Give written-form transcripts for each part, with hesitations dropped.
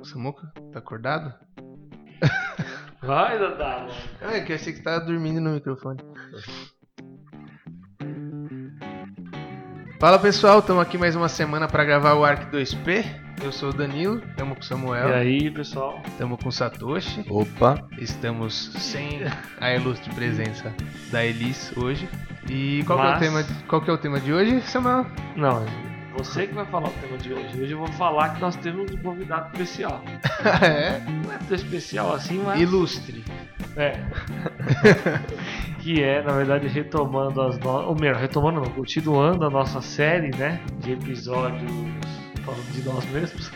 Samuca, tá acordado? Vai, Dadá, mano. É que eu achei que tava dormindo no microfone. Fala pessoal, estamos aqui mais uma semana para gravar o Arc 2P. Eu sou o Danilo, estamos com o Samuel. E aí, pessoal? Estamos com o Satoshi. Opa! Estamos sem a ilustre presença da Elis hoje. E qual que é o tema de hoje, Samuel? Não, você que vai falar o tema de hoje. Hoje eu vou falar que nós temos um convidado especial. É? Não é tão especial assim, mas... Ilustre. É. Que é, na verdade, retomando retomando não, continuando a nossa série, né? De episódios falando de nós mesmos.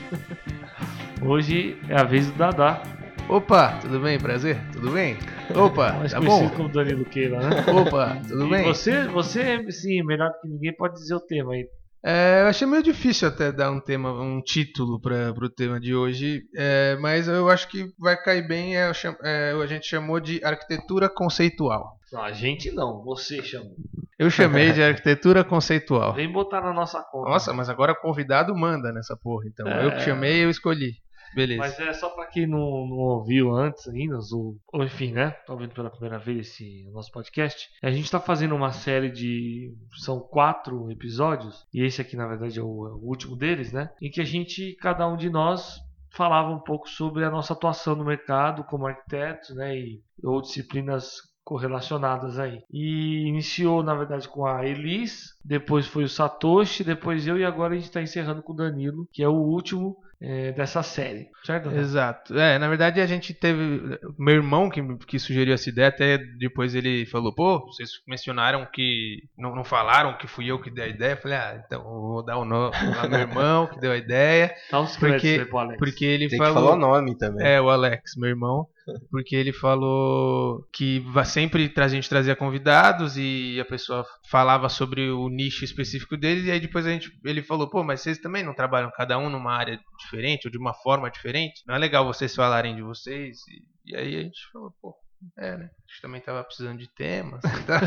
Hoje é a vez do Dadá. Opa, tudo bem? Prazer? Tudo bem? Opa, Mais tá conhecido bom? como Danilo Queira, né? Opa, tudo bem? Você, sim, melhor que ninguém pode dizer o tema aí. Eu achei meio difícil até dar um título para o tema de hoje, mas eu acho que vai cair bem. A gente chamou de arquitetura conceitual. Não, a gente não, você chamou. Eu chamei de arquitetura conceitual. Vem botar na nossa conta. Nossa, mas agora o convidado manda nessa porra, então. Eu que chamei, eu escolhi. Beleza. Mas é só pra quem não ouviu antes ainda, ou enfim, né? Tá ouvindo pela primeira vez esse nosso podcast. A gente tá fazendo uma série de... São 4 episódios. E esse aqui, na verdade, é o último deles, né? Em que cada um de nós falava um pouco sobre a nossa atuação no mercado como arquitetos, né? Ou disciplinas correlacionadas aí. E iniciou, na verdade, com a Elis, depois foi o Satoshi, depois eu, e agora a gente está encerrando com o Danilo, que é o último dessa série, certo? Exato. Na verdade a gente teve... Meu irmão que sugeriu essa ideia, até depois ele falou, pô, vocês mencionaram que... Não falaram que fui eu que dei a ideia. Eu falei, então eu vou dar o nome ao meu irmão que deu a ideia. Dá uns créditos aí pro Alex. Porque ele Tem falou... que falar o nome também. O Alex, meu irmão. Porque ele falou que sempre a gente trazia convidados e a pessoa falava sobre o nicho específico deles, e aí depois ele falou, pô, mas vocês também não trabalham cada um numa área diferente ou de uma forma diferente? Não é legal vocês falarem de vocês? E aí a gente falou, pô, né? A gente também tava precisando de temas.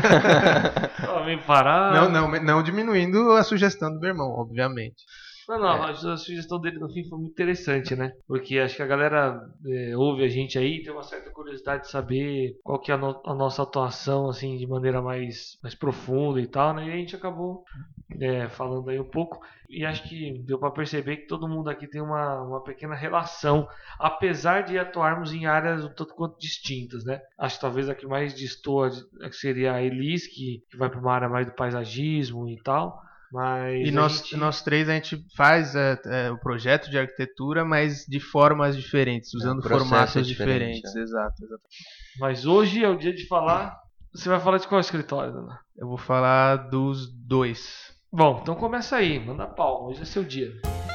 Vem parar. Não diminuindo a sugestão do meu irmão, obviamente. Não, a sugestão dele no fim foi muito interessante, né? Porque acho que a galera ouve a gente aí e tem uma certa curiosidade de saber qual que é a nossa atuação, assim, de maneira mais profunda e tal, né? E a gente acabou falando aí um pouco. E acho que deu para perceber que todo mundo aqui tem uma pequena relação, apesar de atuarmos em áreas um tanto quanto distintas, né? Acho que talvez a que mais destoa seria a Elis, que vai para uma área mais do paisagismo e tal. Mas e nós três a gente faz o projeto de arquitetura, mas de formas diferentes, usando formatos diferentes. Exato. Mas hoje é o dia de falar. Você vai falar de qual escritório, Dana? Eu vou falar dos 2. Bom, então começa aí, manda pau, hoje é seu dia.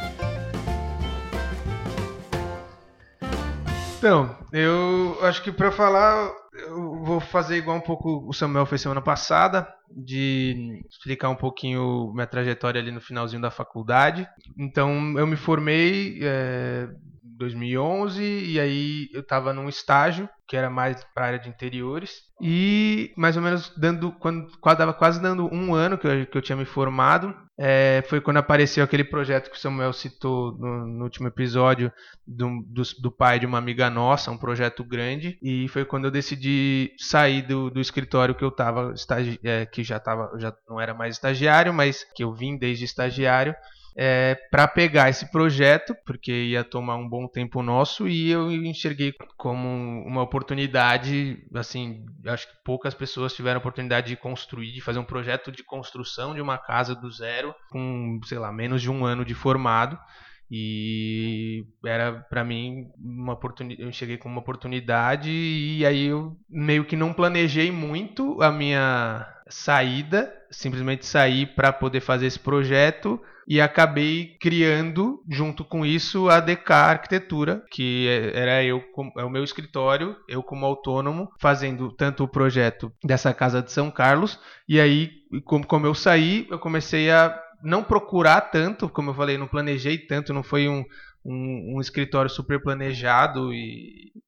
Então, eu acho que para falar, eu vou fazer igual um pouco o Samuel fez semana passada, de explicar um pouquinho minha trajetória ali no finalzinho da faculdade. Então, eu me formei em 2011 e aí eu estava num estágio que era mais para a área de interiores e mais ou menos quando estava quase dando um ano que eu tinha me formado, foi quando apareceu aquele projeto que o Samuel citou no último episódio do pai de uma amiga nossa, um projeto grande, e foi quando eu decidi sair do escritório que eu estava, que já não era mais estagiário, mas que eu vim desde estagiário, para pegar esse projeto, porque ia tomar um bom tempo nosso, e eu enxerguei como uma oportunidade, assim, acho que poucas pessoas tiveram a oportunidade de fazer um projeto de construção de uma casa do zero, com, sei lá, menos de um ano de formado, e era para mim uma oportunidade, eu enxerguei como uma oportunidade, e aí eu meio que não planejei muito a minha saída, simplesmente saí para poder fazer esse projeto e acabei criando junto com isso a DK Arquitetura, que é o meu escritório, eu como autônomo, fazendo tanto o projeto dessa casa de São Carlos, e aí como eu saí, eu comecei a não procurar tanto, como eu falei, não planejei tanto, não foi um escritório super planejado,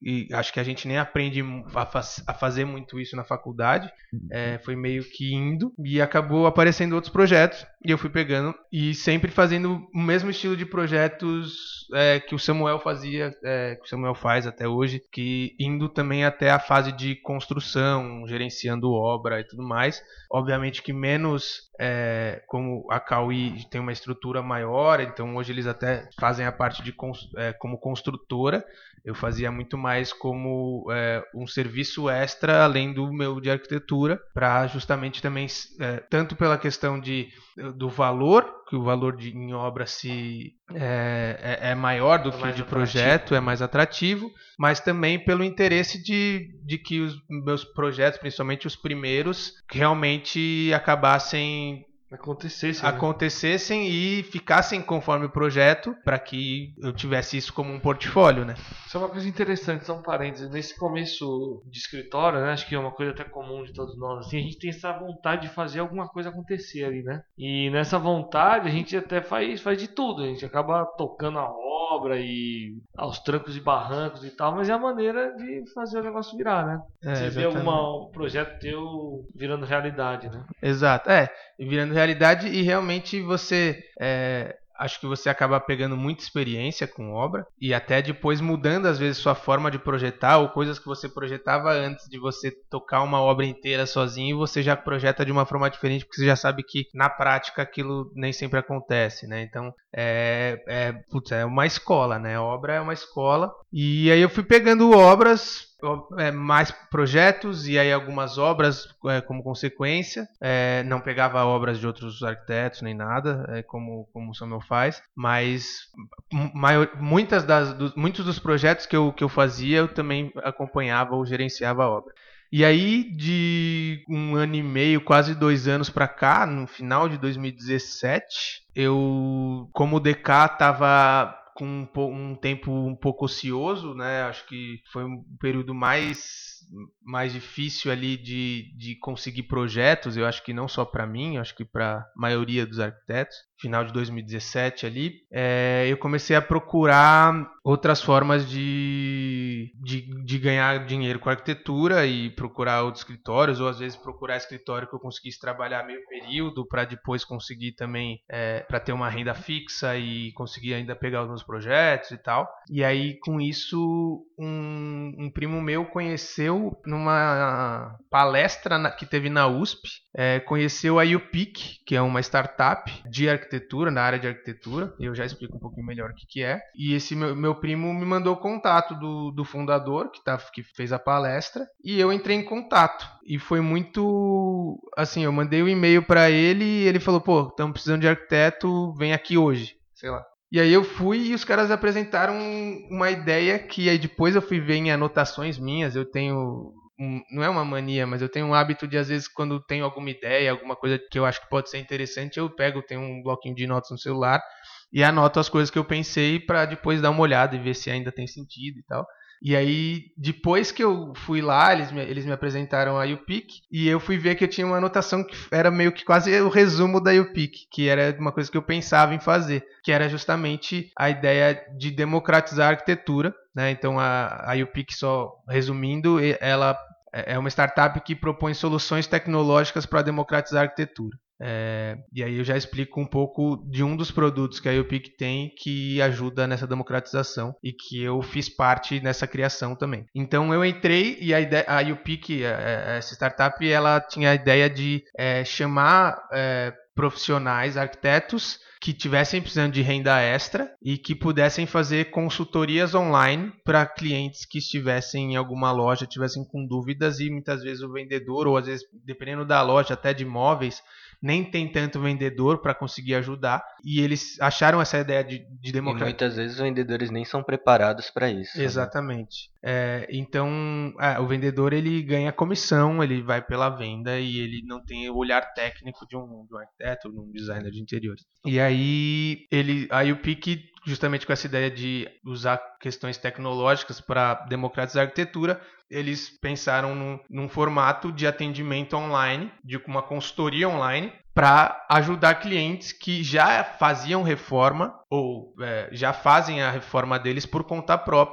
e acho que a gente nem aprende a fazer muito isso na faculdade. Foi meio que indo e acabou aparecendo outros projetos e eu fui pegando e sempre fazendo o mesmo estilo de projetos que o Samuel fazia, que o Samuel faz até hoje, que indo também até a fase de construção, gerenciando obra e tudo mais. Obviamente que menos, como a Cauí tem uma estrutura maior, então hoje eles até fazem a parte de como construtora. Eu fazia muito mais como um serviço extra além do meu de arquitetura, para justamente também, tanto pela questão do valor, que o valor em obra é maior do que o de projeto, é mais atrativo, mas também pelo interesse de que os meus projetos, principalmente os primeiros, realmente acabassem acontecessem e ficassem conforme o projeto, para que eu tivesse isso como um portfólio, né? Isso é uma coisa interessante, são parênteses. Nesse começo de escritório, né, acho que é uma coisa até comum de todos nós, assim, a gente tem essa vontade de fazer alguma coisa acontecer ali, né? E nessa vontade a gente até faz de tudo, a gente acaba tocando a obra e aos trancos e barrancos e tal, mas é a maneira de fazer o negócio virar, né? Você vê algum projeto teu virando realidade, né? Exato, virando realidade e realmente você, acho que você acaba pegando muita experiência com obra e até depois mudando às vezes sua forma de projetar ou coisas que você projetava antes de você tocar uma obra inteira sozinho, você já projeta de uma forma diferente porque você já sabe que na prática aquilo nem sempre acontece, né? Então é uma escola, né? A obra é uma escola e aí eu fui pegando obras, mais projetos e aí algumas obras como consequência. Não pegava obras de outros arquitetos nem nada, como o Samuel faz, mas muitos dos projetos que eu fazia eu também acompanhava ou gerenciava a obra. E aí, de 1 ano e meio, quase 2 anos para cá, no final de 2017, eu, como DK, estava com um tempo um pouco ocioso, né? Acho que foi um período mais difícil ali de conseguir projetos. Eu acho que não só para mim, acho que para a maioria dos arquitetos. Final de 2017 ali, eu comecei a procurar outras formas de ganhar dinheiro com a arquitetura e procurar outros escritórios, ou às vezes procurar escritório que eu conseguisse trabalhar meio período para depois conseguir também, para ter uma renda fixa e conseguir ainda pegar os meus projetos e tal. E aí com isso um primo meu conheceu numa palestra que teve na USP, conheceu a UPIC, que é uma startup de arquitetura, na área de arquitetura. Eu já explico um pouquinho melhor o que é. E esse meu primo me mandou o contato do fundador, que fez a palestra, e eu entrei em contato. E foi muito assim, eu mandei um e-mail para ele e ele falou, pô, estamos precisando de arquiteto, vem aqui hoje, sei lá. E aí eu fui e os caras apresentaram uma ideia que aí depois eu fui ver em anotações minhas. Eu tenho, não é uma mania, mas eu tenho um hábito de, às vezes, quando tenho alguma ideia, alguma coisa que eu acho que pode ser interessante, eu tenho um bloquinho de notas no celular e anoto as coisas que eu pensei para depois dar uma olhada e ver se ainda tem sentido e tal. E aí, depois que eu fui lá, eles me apresentaram a UPIC e eu fui ver que eu tinha uma anotação que era meio que quase o resumo da UPIC, que era uma coisa que eu pensava em fazer, que era justamente a ideia de democratizar a arquitetura, né? Então, a UPIC, só resumindo, ela é uma startup que propõe soluções tecnológicas para democratizar a arquitetura. E aí eu já explico um pouco de um dos produtos que a UPIC tem que ajuda nessa democratização e que eu fiz parte nessa criação também. Então eu entrei e a UPIC, essa startup, ela tinha a ideia de chamar profissionais, arquitetos, que tivessem precisando de renda extra e que pudessem fazer consultorias online para clientes que estivessem em alguma loja, tivessem com dúvidas, e muitas vezes o vendedor, ou às vezes, dependendo da loja, até de imóveis, nem tem tanto vendedor para conseguir ajudar, e eles acharam essa ideia de democratizar. E muitas vezes os vendedores nem são preparados para isso. Exatamente. Né? Então, o vendedor, ele ganha comissão, ele vai pela venda e ele não tem o olhar técnico de um arquiteto, de um designer de interiores. E aí, a UPIC, justamente com essa ideia de usar questões tecnológicas para democratizar a arquitetura, eles pensaram num formato de atendimento online, de uma consultoria online, para ajudar clientes que já faziam reforma ou já fazem a reforma deles por conta própria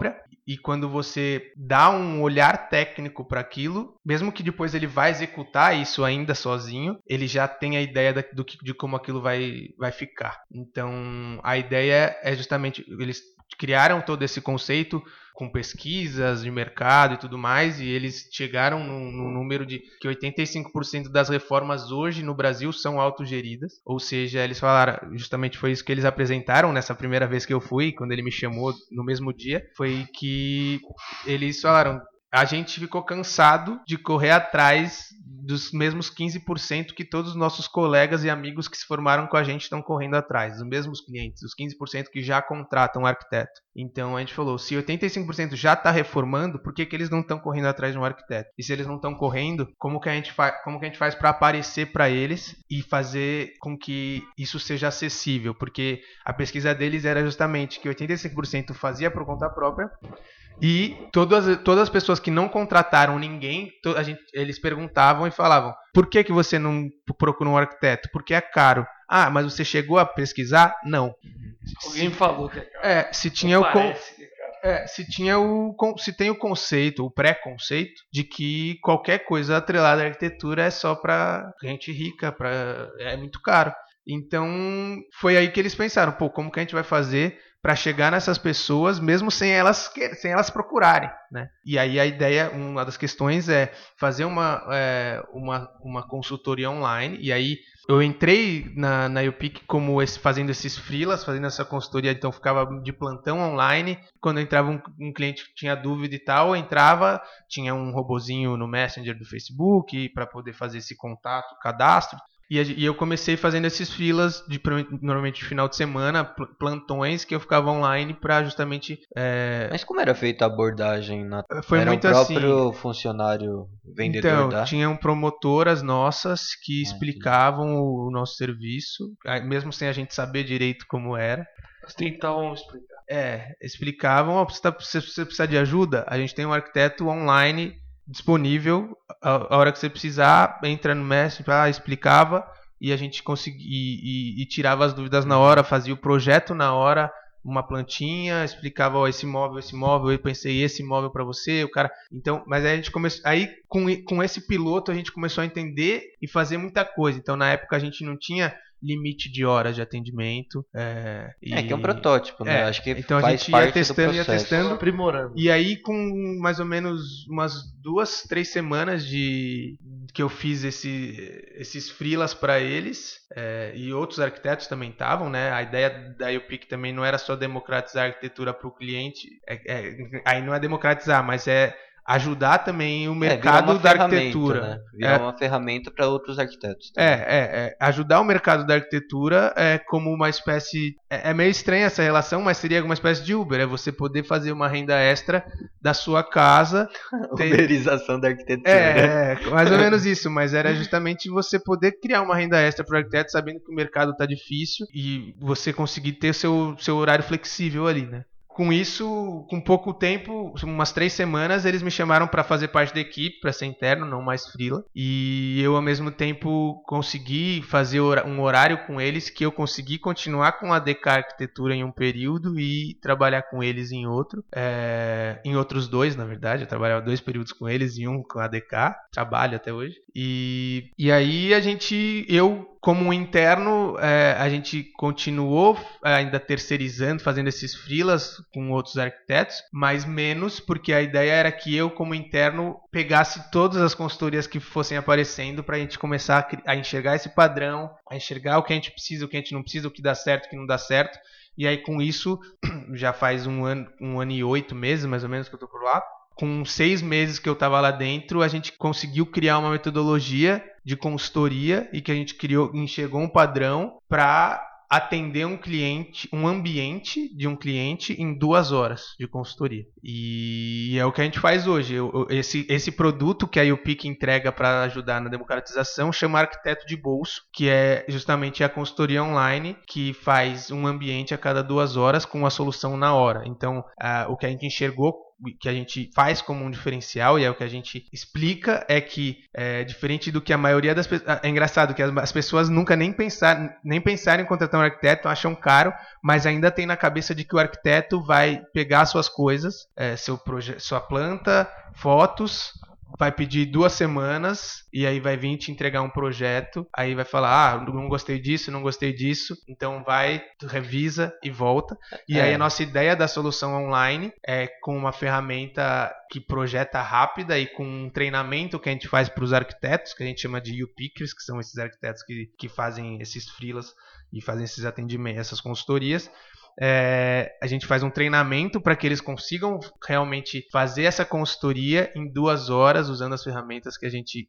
e quando você dá um olhar técnico para aquilo, mesmo que depois ele vai executar isso ainda sozinho, ele já tem a ideia de como aquilo vai ficar. Então, a ideia é justamente, eles criaram todo esse conceito com pesquisas de mercado e tudo mais, e eles chegaram no número de que 85% das reformas hoje no Brasil são autogeridas, ou seja, eles falaram, justamente foi isso que eles apresentaram nessa primeira vez que eu fui, quando ele me chamou no mesmo dia, foi que eles falaram, a gente ficou cansado de correr atrás dos mesmos 15% que todos os nossos colegas e amigos que se formaram com a gente estão correndo atrás, os mesmos clientes, os 15% que já contratam um arquiteto. Então a gente falou, se 85% já está reformando, por que eles não estão correndo atrás de um arquiteto? E se eles não estão correndo, como que a gente faz para aparecer para eles e fazer com que isso seja acessível? Porque a pesquisa deles era justamente que 85% fazia por conta própria, e todas as pessoas que não contrataram ninguém, eles perguntavam e falavam, por que você não procura um arquiteto? Porque é caro. Ah, mas você chegou a pesquisar? Não. Alguém falou que é caro. Se tem o conceito, o pré-conceito, de que qualquer coisa atrelada à arquitetura é só para gente rica, é muito caro. Então, foi aí que eles pensaram, como que a gente vai fazer para chegar nessas pessoas, mesmo sem elas procurarem, né? E aí a ideia, uma das questões é fazer uma consultoria online, e aí eu entrei na YouPick fazendo esses freelas, fazendo essa consultoria, então ficava de plantão online, quando entrava um cliente que tinha dúvida e tal, entrava, tinha um robozinho no Messenger do Facebook para poder fazer esse contato, cadastro. E eu comecei fazendo esses freelas, normalmente de final de semana, plantões que eu ficava online para justamente... Mas como era feita a abordagem? Foi era muito o próprio assim, funcionário vendedor então, da... tinham promotoras nossas que explicavam o nosso serviço, mesmo sem a gente saber direito como era. Eles tentavam explicar. Explicavam, você precisa de ajuda? A gente tem um arquiteto online disponível, a hora que você precisar, entra no Messenger, explicava, e a gente conseguia e tirava as dúvidas na hora, fazia o projeto na hora, uma plantinha, explicava esse móvel, eu pensei esse móvel para você, o cara. Então, mas aí a gente começou, aí com esse piloto a gente começou a entender e fazer muita coisa. Então, na época a gente não tinha limite de horas de atendimento. Que é um protótipo, né? Acho que então faz a gente parte ia testando, aprimorando. E aí com mais ou menos umas 2-3 semanas que eu fiz esses freelas para eles, e outros arquitetos também estavam, né? A ideia da YouPick também não era só democratizar a arquitetura para o cliente, aí não é democratizar, mas é ajudar também o mercado da arquitetura. Né? Virar uma ferramenta para outros arquitetos. Ajudar o mercado da arquitetura como uma espécie... É meio estranha essa relação, mas seria uma espécie de Uber. É você poder fazer uma renda extra da sua casa. Uberização da arquitetura. Mais ou menos isso. Mas era justamente você poder criar uma renda extra para o arquiteto, sabendo que o mercado está difícil e você conseguir ter seu horário flexível ali, né? Com isso, com pouco tempo, umas 3 semanas, eles me chamaram para fazer parte da equipe, para ser interno, não mais freela. E eu, ao mesmo tempo, consegui fazer um horário com eles, que eu consegui continuar com a DK Arquitetura em um período e trabalhar com eles em outro. Em outros 2, na verdade. Eu trabalhava 2 períodos com eles e um com a DK. Trabalho até hoje. E aí eu como interno, a gente continuou ainda terceirizando, fazendo esses freelas com outros arquitetos, mas menos, porque a ideia era que eu, como interno, pegasse todas as consultorias que fossem aparecendo para a gente começar a enxergar esse padrão, a enxergar o que a gente precisa, o que a gente não precisa, o que dá certo, o que não dá certo. E aí, com isso, já faz um ano e 8 meses, mais ou menos, que eu estou por lá. Com 6 meses que eu estava lá dentro, a gente conseguiu criar uma metodologia de consultoria e que a gente enxergou um padrão para atender um ambiente de um cliente em 2 horas de consultoria. E é o que a gente faz hoje. Esse produto que a YouPick entrega para ajudar na democratização chama Arquiteto de Bolso, que é justamente a consultoria online que faz um ambiente a cada 2 horas com a solução na hora. Então, o que a gente enxergou que a gente faz como um diferencial, e é o que a gente explica, é que, diferente do que a maioria das pessoas... É engraçado que as pessoas nunca nem pensaram em contratar um arquiteto, acham caro, mas ainda tem na cabeça de que o arquiteto vai pegar suas coisas, sua planta, fotos, vai pedir 2 semanas e aí vai vir te entregar um projeto, aí vai falar, não gostei disso, então vai, revisa e volta. E aí a nossa ideia da solução online é com uma ferramenta que projeta rápida e com um treinamento que a gente faz para os arquitetos, que a gente chama de U-Pickers, que são esses arquitetos que fazem esses freelas e fazem esses atendimentos, essas consultorias. A gente faz um treinamento para que eles consigam realmente fazer essa consultoria em 2 horas, usando as ferramentas que a gente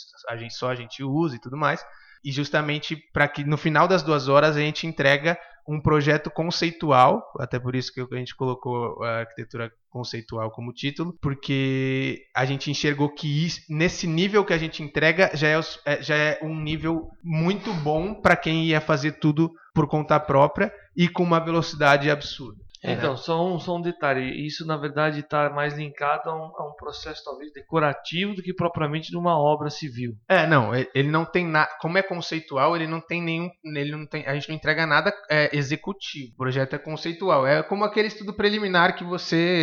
usa e tudo mais, e justamente para que no final das 2 horas a gente entrega um projeto conceitual, até por isso que a gente colocou a arquitetura conceitual como título, porque a gente enxergou que nesse nível que a gente entrega já é um nível muito bom para quem ia fazer tudo por conta própria e com uma velocidade absurda. Então, só um detalhe, isso na verdade está mais linkado a um processo talvez decorativo do que propriamente de uma obra civil. Não, ele não tem nada, como é conceitual, ele não tem, a gente não entrega nada executivo, o projeto é conceitual, é como aquele estudo preliminar que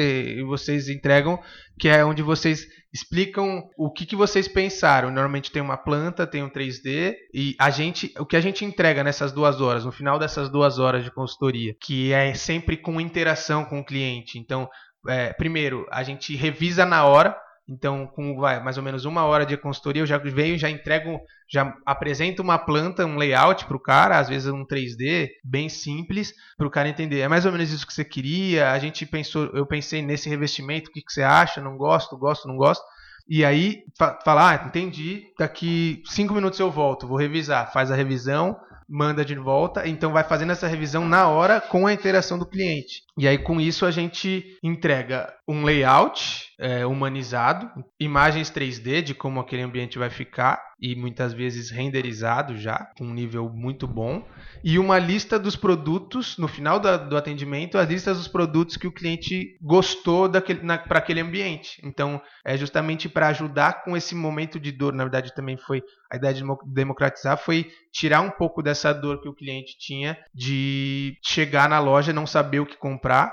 vocês entregam, que é onde vocês explicam o que vocês pensaram. Normalmente tem uma planta, tem um 3D, e o que a gente entrega nessas 2 horas, no final dessas 2 horas de consultoria, que é sempre com interação com o cliente. Então, primeiro, a gente revisa na hora. Então, com mais ou menos 1 hora de consultoria, eu já entrego, já apresento uma planta, um layout para o cara, às vezes um 3D, bem simples, para o cara entender. É mais ou menos isso que você queria, eu pensei nesse revestimento, o que você acha? Não gosto, não gosto. E aí, falar, entendi, daqui 5 minutos eu volto, vou revisar. Faz a revisão, manda de volta, então vai fazendo essa revisão na hora com a interação do cliente. E aí com isso a gente entrega um layout humanizado, imagens 3D de como aquele ambiente vai ficar e muitas vezes renderizado já, com um nível muito bom, e uma lista dos produtos, no final do atendimento, as listas dos produtos que o cliente gostou para aquele ambiente. Então é justamente para ajudar com esse momento de dor. Na verdade também foi a ideia de democratizar, foi tirar um pouco dessa dor que o cliente tinha de chegar na loja e não saber o que comprar,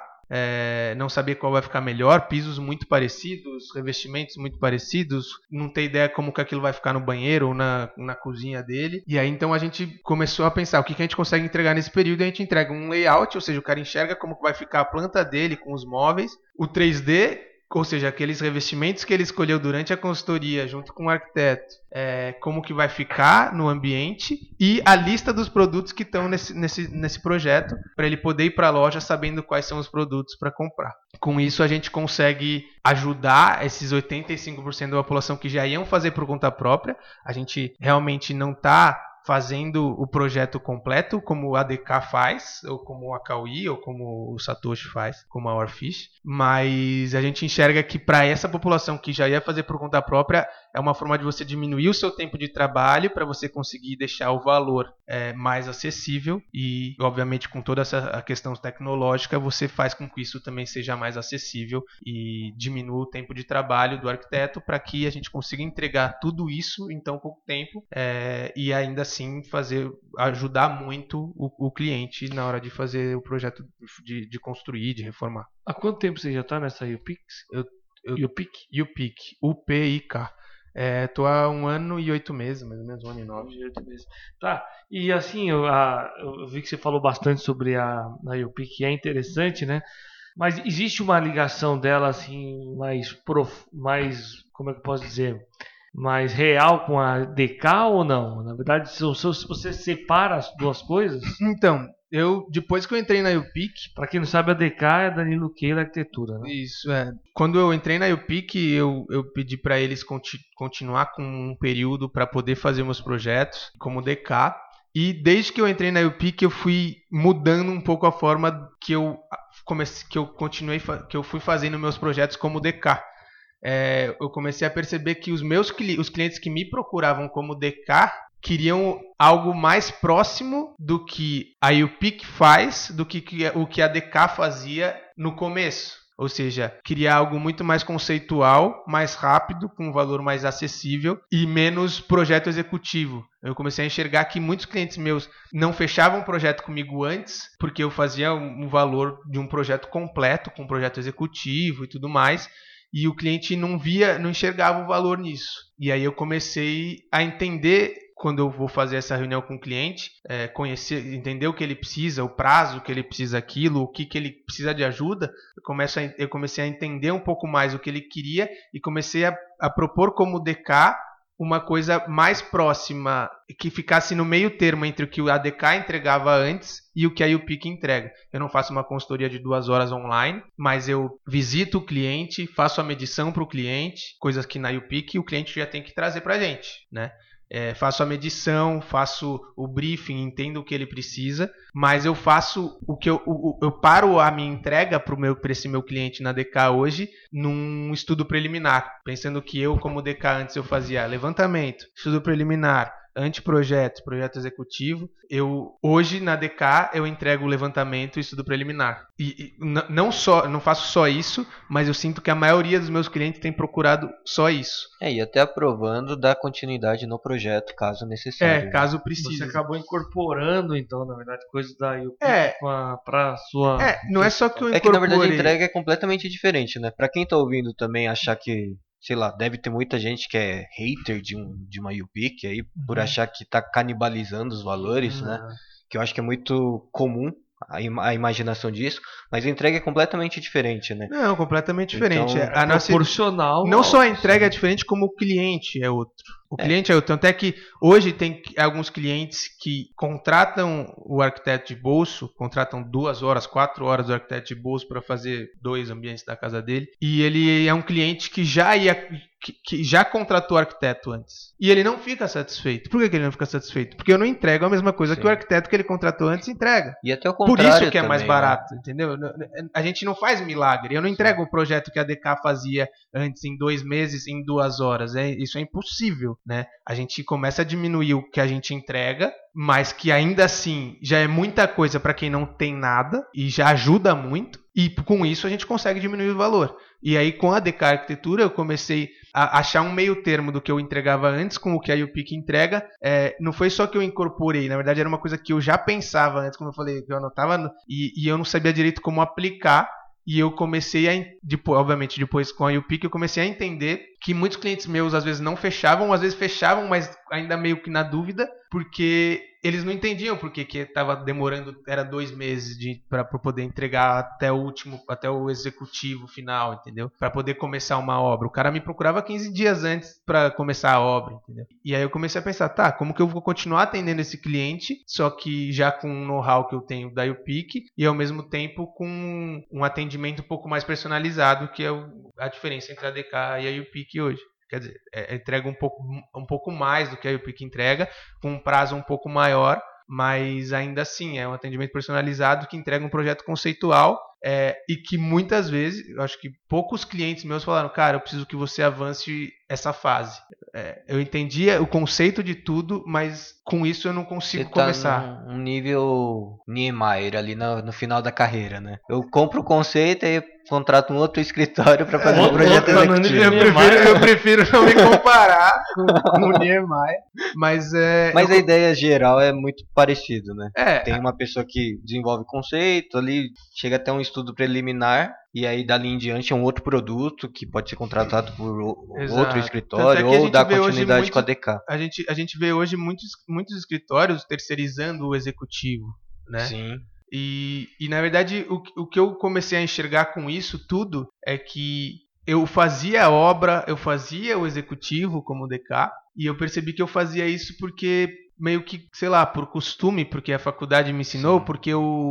não saber qual vai ficar melhor, pisos muito parecidos, revestimentos muito parecidos, não ter ideia como que aquilo vai ficar no banheiro ou na cozinha dele. E aí então a gente começou a pensar o que a gente consegue entregar nesse período. A gente entrega um layout, ou seja, o cara enxerga como vai ficar a planta dele com os móveis, o 3D, ou seja, aqueles revestimentos que ele escolheu durante a consultoria junto com o arquiteto, como que vai ficar no ambiente, e a lista dos produtos que estão nesse projeto, para ele poder ir para a loja sabendo quais são os produtos para comprar. Com isso a gente consegue ajudar esses 85% da população que já iam fazer por conta própria. A gente realmente não está fazendo o projeto completo, como o ADK faz, ou como a Cauí, ou como o Satoshi faz, como a Orfish, mas a gente enxerga que para essa população que já ia fazer por conta própria, é uma forma de você diminuir o seu tempo de trabalho para você conseguir deixar o valor mais acessível, e obviamente com toda essa questão tecnológica, você faz com que isso também seja mais acessível e diminua o tempo de trabalho do arquiteto, para que a gente consiga entregar tudo isso em tão pouco tempo, e ainda assim ajudar muito o cliente na hora de fazer o projeto de construir, de reformar. Há quanto tempo você já está nessa UPIC? UPIK. Tô há 1 ano e 8 meses, mais ou menos 1 ano e 9. 8 meses. Tá, e assim, eu vi que você falou bastante sobre a UPIC, que é interessante, né? Mas existe uma ligação dela assim mais, como é que eu posso dizer, mais real com a DK ou não? Na verdade, se você separa as duas coisas... Então, depois que eu entrei na UPIC... Para quem não sabe, a DK é Danilo Keila Arquitetura, né? Isso, Quando eu entrei na UPIC, eu pedi para eles continuar com um período para poder fazer meus projetos como DK. E desde que eu entrei na UPIC, eu fui mudando um pouco a forma que eu fui fazendo meus projetos como DK. Eu comecei a perceber que os clientes que me procuravam como DK queriam algo mais próximo do que a UPIC faz, do que o que a DK fazia no começo. Ou seja, criar algo muito mais conceitual, mais rápido, com um valor mais acessível e menos projeto executivo. Eu comecei a enxergar que muitos clientes meus não fechavam um projeto comigo antes, porque eu fazia um valor de um projeto completo, com um projeto executivo e tudo mais, e o cliente não enxergava o valor nisso. E aí eu comecei a entender, quando eu vou fazer essa reunião com o cliente, entender o que ele precisa, o prazo que ele precisa aquilo, o que ele precisa de ajuda. Eu comecei a entender um pouco mais o que ele queria e comecei a propor como DK uma coisa mais próxima, que ficasse no meio termo entre o que a DK entregava antes e o que a YouPick entrega. Eu não faço uma consultoria de 2 horas online, mas eu visito o cliente, faço a medição para o cliente, coisas que na YouPick o cliente já tem que trazer para a gente, né? Faço a medição, faço o briefing, entendo o que ele precisa, mas eu faço o que eu paro a minha entrega para esse meu cliente na DK hoje num estudo preliminar, pensando que eu, como DK antes, eu fazia levantamento, estudo preliminar, anteprojeto, projeto executivo. Hoje na DK eu entrego o levantamento e estudo preliminar. E não faço só isso, mas eu sinto que a maioria dos meus clientes tem procurado só isso. E até aprovando dar continuidade no projeto, caso necessário. Caso precise. Você acabou incorporando, então, na verdade, coisas da YouPick para sua... não é só que eu incorporei. É que, na verdade, a entrega é completamente diferente, né? Para quem tá ouvindo também achar que, sei lá, deve ter muita gente que é hater de uma YouPick aí, por achar que tá canibalizando os valores, né? Que eu acho que é muito comum a imaginação disso, mas a entrega é completamente diferente, né? Não, completamente diferente. Então, a nossa proporcional. Não só a entrega é diferente, como o cliente é outro. O cliente é outro. Tanto é que hoje tem alguns clientes que contratam o arquiteto de bolso, contratam 2 horas, 4 horas do arquiteto de bolso para fazer 2 ambientes da casa dele. E ele é um cliente que já contratou o arquiteto antes. E ele não fica satisfeito. Por que ele não fica satisfeito? Porque eu não entrego a mesma coisa que o arquiteto que ele contratou antes entrega. E até o contrário. Por isso que é mais barato, né? Entendeu? A gente não faz milagre. Eu não entrego o projeto que a DK fazia antes em 2 meses, em 2 horas. Isso é impossível, né? A gente começa a diminuir o que a gente entrega, mas que ainda assim já é muita coisa para quem não tem nada e já ajuda muito. E com isso a gente consegue diminuir o valor. E aí com a DK Arquitetura eu comecei a achar um meio termo do que eu entregava antes com o que a YouPick entrega. Não foi só que eu incorporei, na verdade era uma coisa que eu já pensava antes, como eu falei, que eu anotava e eu não sabia direito como aplicar. E eu comecei obviamente depois com a YouPick, eu comecei a entender que muitos clientes meus às vezes não fechavam, às vezes fechavam, mas ainda meio que na dúvida, porque eles não entendiam porque que estava demorando, era 2 meses para poder entregar até o executivo final, entendeu? Para poder começar uma obra. O cara me procurava 15 dias antes para começar a obra, entendeu? E aí eu comecei a pensar, como que eu vou continuar atendendo esse cliente, só que já com o know-how que eu tenho da YouPick e ao mesmo tempo com um atendimento um pouco mais personalizado, que é a diferença entre a DK e a YouPick hoje. Quer dizer, entrega um pouco mais do que a YouPick entrega, com um prazo um pouco maior, mas ainda assim é um atendimento personalizado que entrega um projeto conceitual e que muitas vezes, eu acho que poucos clientes meus falaram, cara, eu preciso que você avance essa fase. Eu entendia o conceito de tudo, mas com isso eu não consigo começar. Um nível Niemeyer ali no final da carreira, né? Eu compro o conceito e contrato um outro escritório para fazer um projeto executivo. Eu prefiro não me comparar com o Niemeyer, mas a ideia geral é muito parecida, né? Tem uma pessoa que desenvolve conceito, ali chega até um estudo preliminar e aí dali em diante é um outro produto que pode ser contratado por outro escritório ou dar continuidade com a DK. A gente vê hoje muitos escritórios terceirizando o executivo, né? Sim. E na verdade o que eu comecei a enxergar com isso tudo é que eu fazia a obra, eu fazia o executivo como DK e eu percebi que eu fazia isso porque meio que, sei lá, por costume, porque a faculdade me ensinou, porque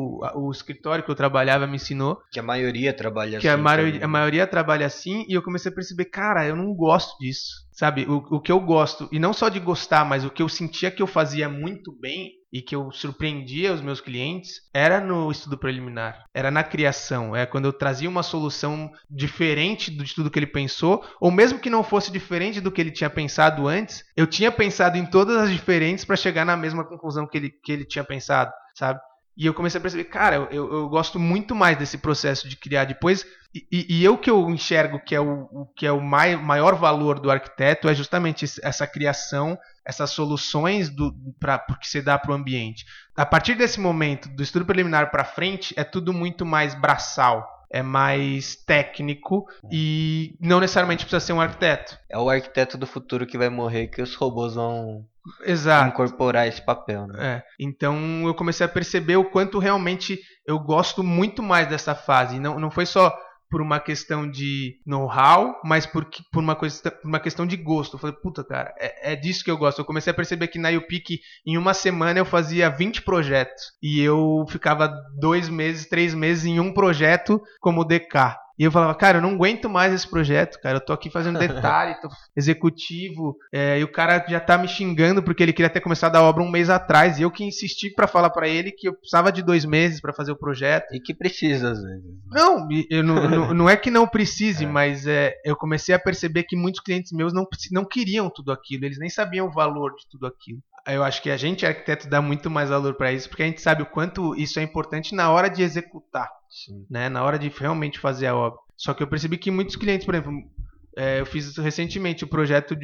o escritório que eu trabalhava me ensinou. Que a maioria trabalha assim. Que a maioria trabalha assim, e eu comecei a perceber, cara, eu não gosto disso, sabe? O que eu gosto, e não só de gostar, mas o que eu sentia que eu fazia muito bem e que eu surpreendia os meus clientes, era no estudo preliminar, era na criação, quando eu trazia uma solução diferente de tudo que ele pensou, ou mesmo que não fosse diferente do que ele tinha pensado antes, eu tinha pensado em todas as diferentes para chegar na mesma conclusão que ele tinha pensado, sabe? E eu comecei a perceber, cara, eu gosto muito mais desse processo de criar depois. E eu que eu enxergo que é o maior valor do arquiteto é justamente essa criação, essas soluções que você dá para o ambiente. A partir desse momento, do estudo preliminar para frente, é tudo muito mais braçal. É mais técnico e não necessariamente precisa ser um arquiteto. É o arquiteto do futuro que vai morrer que os robôs vão Exato. incorporar esse papel, né? Então eu comecei a perceber o quanto realmente eu gosto muito mais dessa fase. Não foi só por uma questão de know-how, mas por uma questão de gosto. Eu falei, puta, cara, é disso que eu gosto. Eu comecei a perceber que na YouPeak, em uma semana, eu fazia 20 projetos. E eu ficava 2 meses, 3 meses em um projeto como DK. E eu falava, cara, eu não aguento mais esse projeto, cara. Eu tô aqui fazendo detalhe, tô executivo, e o cara já tá me xingando porque ele queria ter começado a obra 1 mês atrás. E eu que insisti pra falar pra ele que eu precisava de 2 meses pra fazer o projeto. E que precisa, às vezes. Não, não é que não precise, mas eu comecei a perceber que muitos clientes meus não queriam tudo aquilo. Eles nem sabiam o valor de tudo aquilo. Eu acho que a gente, arquiteto, dá muito mais valor pra isso, porque a gente sabe o quanto isso é importante na hora de executar. Sim. Né, na hora de realmente fazer a obra. Só que eu percebi que muitos clientes, por exemplo, eu fiz recentemente o projeto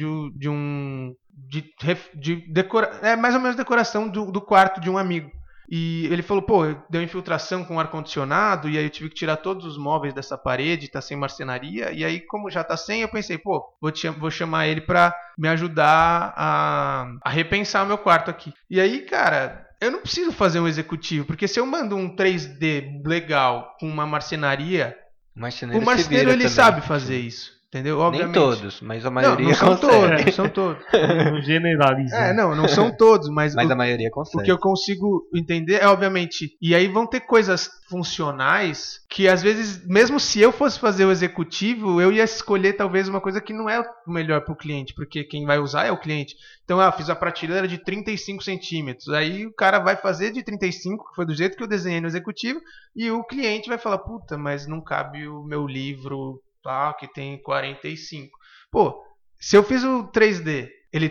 mais ou menos decoração do quarto de um amigo. E ele falou, pô, deu infiltração com ar-condicionado, e aí eu tive que tirar todos os móveis dessa parede, tá sem marcenaria, e aí como já tá sem, eu pensei, pô, vou chamar ele pra me ajudar a repensar o meu quarto aqui. E aí, cara, eu não preciso fazer um executivo, porque se eu mando um 3D legal com uma marcenaria, o marceneiro ele sabe fazer isso. Entendeu? Obviamente. Nem todos, mas a maioria não são todos, não são todos. Não generaliza. Não são todos, mas a maioria consegue. O que eu consigo entender é, obviamente, e aí vão ter coisas funcionais que às vezes, mesmo se eu fosse fazer o executivo, eu ia escolher talvez uma coisa que não é o melhor para o cliente, porque quem vai usar é o cliente. Então, fiz a prateleira de 35 centímetros, aí o cara vai fazer de 35, que foi do jeito que eu desenhei no executivo, e o cliente vai falar, puta, mas não cabe o meu livro que tem 45. Pô, se eu fiz o 3D,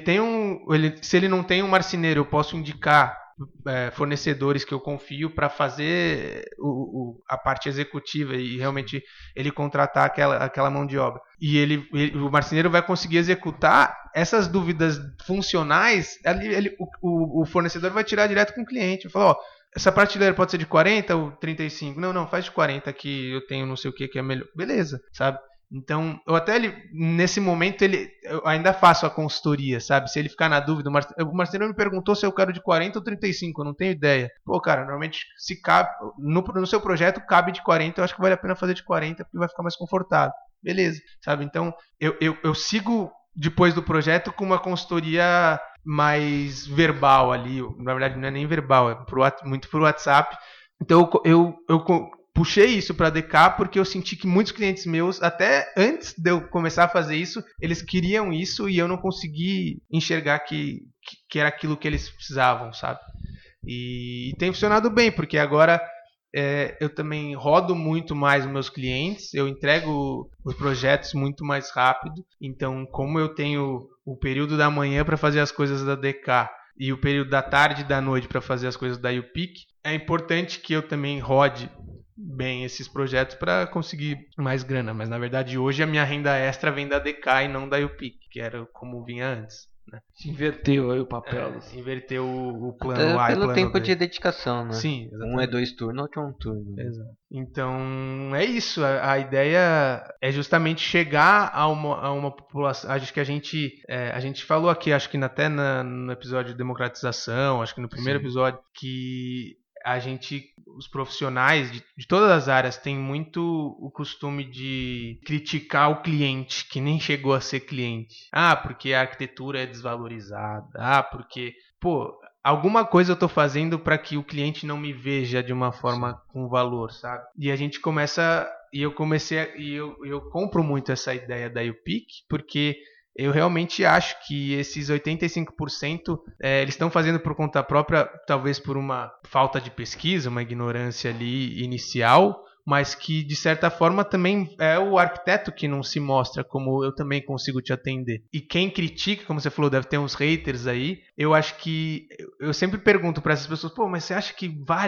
se ele não tem um marceneiro, eu posso indicar fornecedores que eu confio para fazer a parte executiva e realmente ele contratar aquela mão de obra. E o marceneiro vai conseguir executar essas dúvidas funcionais, o fornecedor vai tirar direto com o cliente. Vai falar, essa prateleira pode ser de 40 ou 35? Não, faz de 40 que eu tenho não sei o que é melhor. Beleza, sabe? Então, nesse momento, eu ainda faço a consultoria, sabe? Se ele ficar na dúvida, o marceneiro me perguntou se eu quero de 40 ou 35, eu não tenho ideia. Pô, cara, normalmente se cabe, no seu projeto cabe de 40, eu acho que vale a pena fazer de 40 porque vai ficar mais confortável. Beleza, sabe? Então, eu sigo depois do projeto com uma consultoria mais verbal ali, na verdade não é nem verbal, é muito por WhatsApp. Então eu puxei isso para a DK porque eu senti que muitos clientes meus, até antes de eu começar a fazer isso, eles queriam isso e eu não consegui enxergar que era aquilo que eles precisavam, sabe? E tem funcionado bem, porque agora eu também rodo muito mais os meus clientes, eu entrego os projetos muito mais rápido. Então, como eu tenho o período da manhã para fazer as coisas da DK e o período da tarde e da noite para fazer as coisas da YouPeak, é importante que eu também rode bem esses projetos para conseguir mais grana. Mas, na verdade, hoje a minha renda extra vem da DK e não da YouPeak, que era como vinha antes. Né? Se inverteu aí o papel. Inverteu o plano A e pelo plano tempo B. de dedicação, né? Sim, exatamente. Um é 2 turnos, outro é 1 turno. Exato. Então, é isso. A ideia é justamente chegar a uma população. Acho que a gente falou aqui, acho que até no episódio de democratização, acho que no primeiro episódio, que os profissionais de todas as áreas têm muito o costume de criticar o cliente, que nem chegou a ser cliente. Porque a arquitetura é desvalorizada. Porque, alguma coisa eu estou fazendo para que o cliente não me veja de uma forma com valor, sabe? E a gente começa... eu compro muito essa ideia da YouPeak, porque eu realmente acho que esses 85% eles estão fazendo por conta própria, talvez por uma falta de pesquisa, uma ignorância ali inicial, mas que de certa forma também é o arquiteto que não se mostra como eu também consigo te atender. E quem critica, como você falou, deve ter uns haters aí, eu acho que eu sempre pergunto para essas pessoas, mas você acha que vale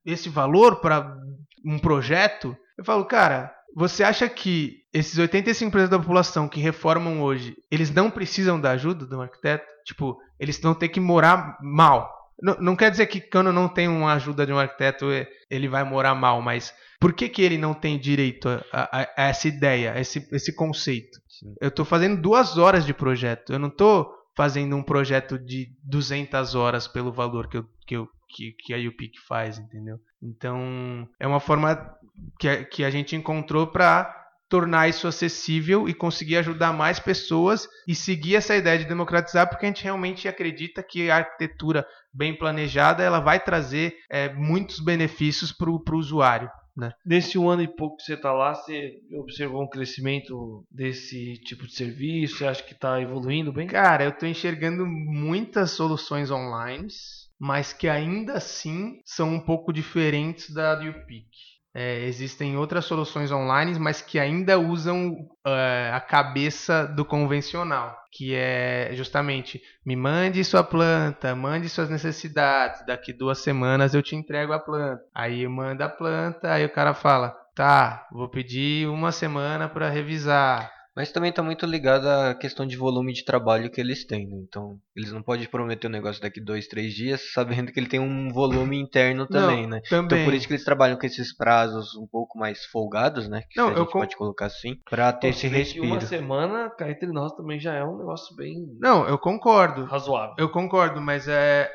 esse valor para um projeto, eu falo, cara, você acha que esses 85% da população que reformam hoje, eles não precisam da ajuda do arquiteto? Tipo, eles vão ter que morar mal. Não quer dizer que quando não tem uma ajuda de um arquiteto, ele vai morar mal, mas por que ele não tem direito a essa ideia, a esse conceito? Sim. Eu estou fazendo 2 horas de projeto, eu não estou fazendo um projeto de 200 horas pelo valor que a UPIC faz, entendeu? Então, é uma forma que a gente encontrou para tornar isso acessível e conseguir ajudar mais pessoas e seguir essa ideia de democratizar, porque a gente realmente acredita que a arquitetura bem planejada ela vai trazer muitos benefícios para o usuário. Né? Nesse 1 ano e pouco que você está lá, você observou um crescimento desse tipo de serviço? Você acha que está evoluindo bem? Cara, eu estou enxergando muitas soluções online, mas que ainda assim são um pouco diferentes da UPIC. Existem outras soluções online, mas que ainda usam a cabeça do convencional, que é justamente me mande sua planta, mande suas necessidades, daqui 2 semanas eu te entrego a planta. Aí manda a planta, aí o cara fala, tá, vou pedir 1 semana para revisar. Mas também está muito ligado à questão de volume de trabalho que eles têm, né? Então, eles não podem prometer um negócio daqui 2, 3 dias, sabendo que ele tem um volume interno também, né? Também. Então, por isso que eles trabalham com esses prazos um pouco mais folgados, né? Que a gente pode colocar assim, para ter esse respiro. 1 semana, cá entre nós, também já é um negócio bem... Não, eu concordo. Razoável. Eu concordo, mas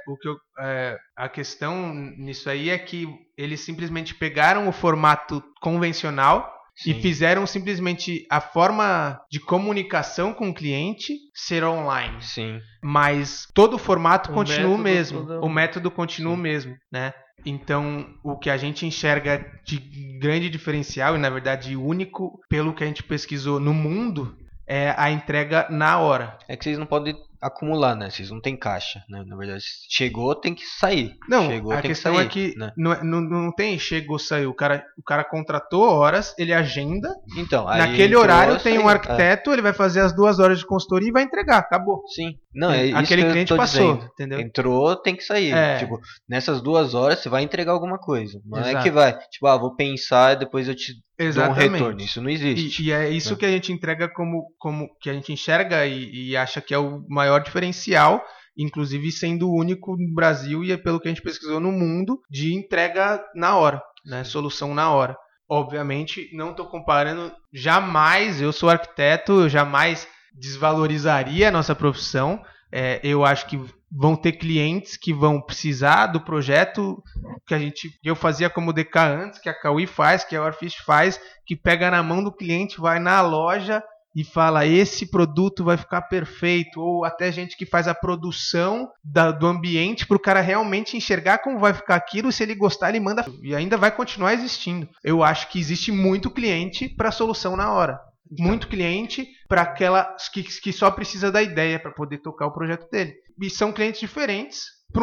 a questão nisso aí é que eles simplesmente pegaram o formato convencional. Sim. E fizeram simplesmente a forma de comunicação com o cliente ser online. Sim. Mas todo o formato continua o mesmo. O método continua o mesmo, né? Então, o que a gente enxerga de grande diferencial e, na verdade, único, pelo que a gente pesquisou no mundo, é a entrega na hora. É que vocês não podem acumular, né? Vocês não têm caixa, né? Na verdade, chegou, tem que sair. Não, chegou, a tem questão que sair, é que né? não tem chegou, saiu. O cara contratou horas, ele agenda. Então, aí naquele entrou, horário tem um saiu. arquiteto, ele vai fazer as 2 horas de consultoria e vai entregar, acabou. Sim. Não, é isso aquele que cliente eu tô passou, dizendo. entendeu? Entrou, tem que sair. Tipo, nessas 2 horas você vai entregar alguma coisa. Não Exato. é que vai, tipo, vou pensar e depois eu te Exatamente. dou um retorno. Isso não existe. E é isso que a gente entrega como que a gente enxerga e acha que é o maior diferencial, inclusive sendo o único no Brasil e é pelo que a gente pesquisou no mundo, de entrega na hora, né? Solução na hora. Obviamente, não estou comparando, jamais, eu sou arquiteto, eu jamais desvalorizaria a nossa profissão. Eu acho que vão ter clientes que vão precisar do projeto que eu fazia como DK antes, que a Cauí faz, que a Orfish faz, que pega na mão do cliente, vai na loja e fala, esse produto vai ficar perfeito, ou até gente que faz a produção do ambiente para o cara realmente enxergar como vai ficar aquilo, e se ele gostar ele manda, e ainda vai continuar existindo. Eu acho que existe muito cliente para solução na hora. Muito cliente para aquela que só precisa da ideia para poder tocar o projeto dele. E são clientes diferentes para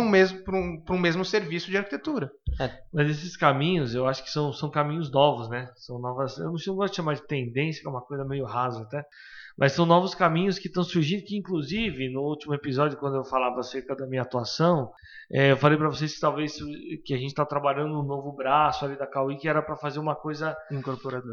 um mesmo serviço de arquitetura. Mas esses caminhos, eu acho que são caminhos novos, né? São novas. Eu não gosto de chamar de tendência, que é uma coisa meio rasa até. Mas são novos caminhos que estão surgindo, que inclusive no último episódio, quando eu falava acerca da minha atuação, eu falei para vocês que talvez que a gente está trabalhando no novo braço ali da Cauí, que era para fazer uma coisa incorporadora.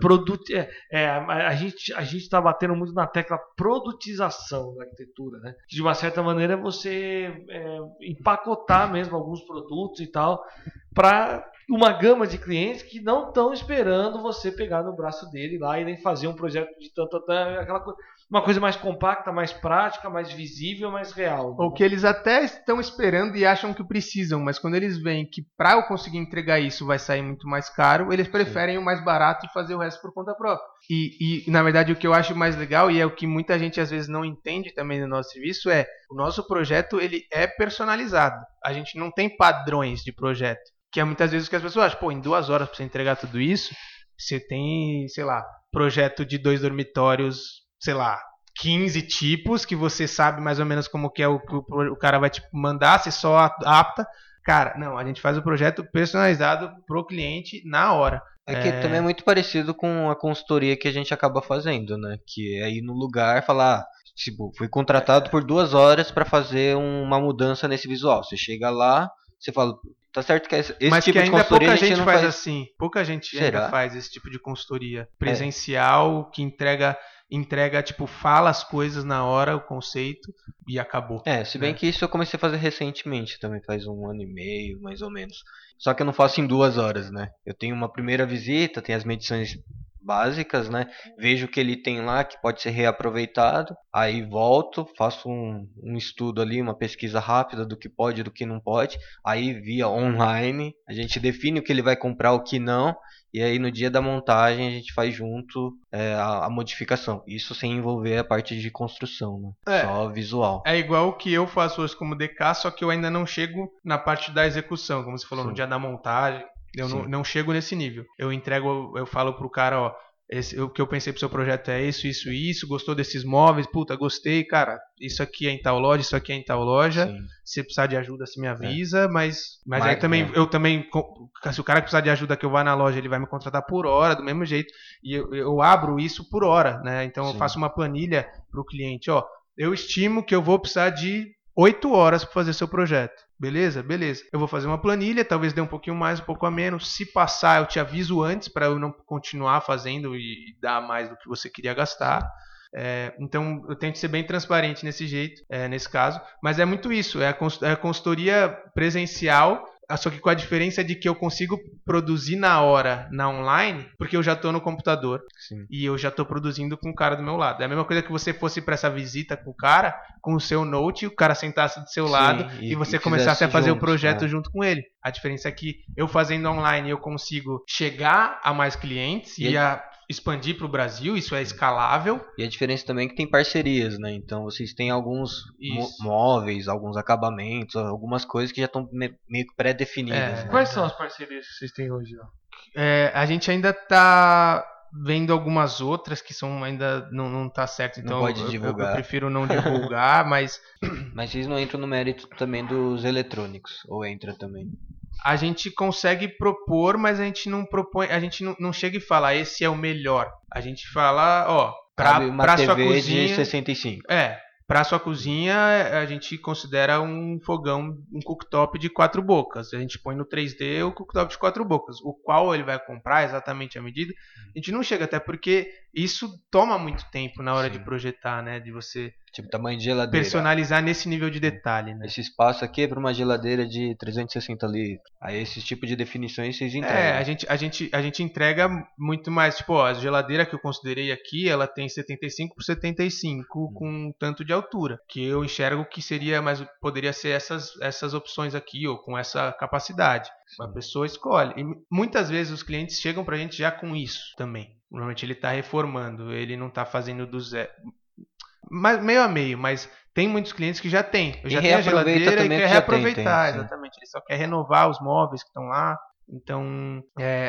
A gente está batendo muito na tecla produtização da arquitetura, né? Que de uma certa maneira é você empacotar mesmo alguns produtos e tal, para uma gama de clientes que não estão esperando você pegar no braço dele lá e nem fazer um projeto de aquela coisa, uma coisa mais compacta, mais prática, mais visível, mais real. Ou que eles até estão esperando e acham que precisam, mas quando eles veem que para eu conseguir entregar isso vai sair muito mais caro, eles preferem o mais barato e fazer o resto por conta própria. E na verdade o que eu acho mais legal, e é o que muita gente às vezes não entende também no nosso serviço, é o nosso projeto ele é personalizado. A gente não tem padrões de projeto. Que é muitas vezes o que as pessoas acham, em 2 horas para você entregar tudo isso, você tem, sei lá, projeto de 2 dormitórios, sei lá, 15 tipos, que você sabe mais ou menos como que é o cara vai te mandar, você só adapta. Cara, não, a gente faz o projeto personalizado pro cliente na hora. É que também é muito parecido com a consultoria que a gente acaba fazendo, né? Que é ir no lugar e falar, tipo, fui contratado por 2 horas para fazer uma mudança nesse visual. Você chega lá, você fala, Tá certo que esse Mas tipo que de ainda consultoria pouca a gente gente não faz faz. assim. Pouca gente Será? ainda faz esse tipo de consultoria presencial, que entrega, tipo, fala as coisas na hora, o conceito, e acabou. Se bem né? que isso eu comecei a fazer recentemente, também faz 1 ano e meio, mais ou menos. Só que eu não faço em 2 horas, né? Eu tenho uma primeira visita, tenho as medições básicas, né? Vejo o que ele tem lá que pode ser reaproveitado. Aí volto, faço um estudo ali, uma pesquisa rápida do que pode e do que não pode. Aí via online, a gente define o que ele vai comprar, o que não. E aí no dia da montagem a gente faz junto a modificação. Isso sem envolver a parte de construção, né? Só visual. É igual o que eu faço hoje como DK, só que eu ainda não chego na parte da execução, como você falou, no Sim. dia da montagem. Eu não chego nesse nível. Eu entrego, eu falo pro cara, ó, o que eu pensei pro seu projeto é isso, isso e isso, gostou desses móveis? Puta, gostei, cara, isso aqui é em tal loja, isso aqui é em tal loja. Sim. Se precisar de ajuda, você me avisa, mas aí Mas, eu também, se o cara precisar de ajuda que eu vá na loja, ele vai me contratar por hora, do mesmo jeito. E eu abro isso por hora, né? Então eu Sim. faço uma planilha pro cliente, ó, eu estimo que eu vou precisar de 8 horas para fazer seu projeto. Beleza? Beleza. Eu vou fazer uma planilha, talvez dê um pouquinho mais, um pouco a menos. Se passar, eu te aviso antes para eu não continuar fazendo e dar mais do que você queria gastar. Então eu tento ser bem transparente nesse caso. Mas é muito isso, é a consultoria presencial, só que com a diferença de que eu consigo produzir na hora, na online, porque eu já estou no computador. Sim. E eu já estou produzindo com o cara do meu lado. É a mesma coisa que você fosse para essa visita com o cara, com o seu note, o cara sentasse do seu lado e você começasse a fazer o projeto junto com ele. A diferença é que eu fazendo online eu consigo chegar a mais clientes e a expandir para o Brasil, isso é escalável. E a diferença também é que tem parcerias, né? Então vocês têm alguns Isso. móveis, alguns acabamentos, algumas coisas que já estão meio que pré-definidas. Né? Quais são as parcerias que vocês têm hoje? Ó? A gente ainda está vendo algumas outras que são ainda não tá certo, então Não pode divulgar. eu prefiro não divulgar, mas vocês não entram no mérito também dos eletrônicos, ou entra também? A gente consegue propor, mas a gente não propõe, a gente não chega e fala esse é o melhor. A gente fala, ó, pra TV sua cozinha de 65. Para sua cozinha, a gente considera um fogão, um cooktop de 4 bocas. A gente põe no 3D o cooktop de 4 bocas. O qual ele vai comprar exatamente a medida, a gente não chega, até porque isso toma muito tempo na hora de projetar, né? De você tipo tamanho de geladeira. Personalizar nesse nível de detalhe, né? Esse espaço aqui é para uma geladeira de 360 litros. Aí esse tipo de definições vocês entregam. A gente entrega muito mais. Tipo, ó, a geladeira que eu considerei aqui, ela tem 75 por 75 com um tanto de altura. Que eu enxergo que seria, mas poderia ser essas opções aqui, ou com essa capacidade. A pessoa escolhe. E muitas vezes os clientes chegam pra gente já com isso também. Normalmente ele está reformando, ele não está fazendo do zero. Meio a meio, mas tem muitos clientes que já tem. Eu já tenho a geladeira e quer reaproveitar, exatamente. Ele só quer renovar os móveis que estão lá. Então,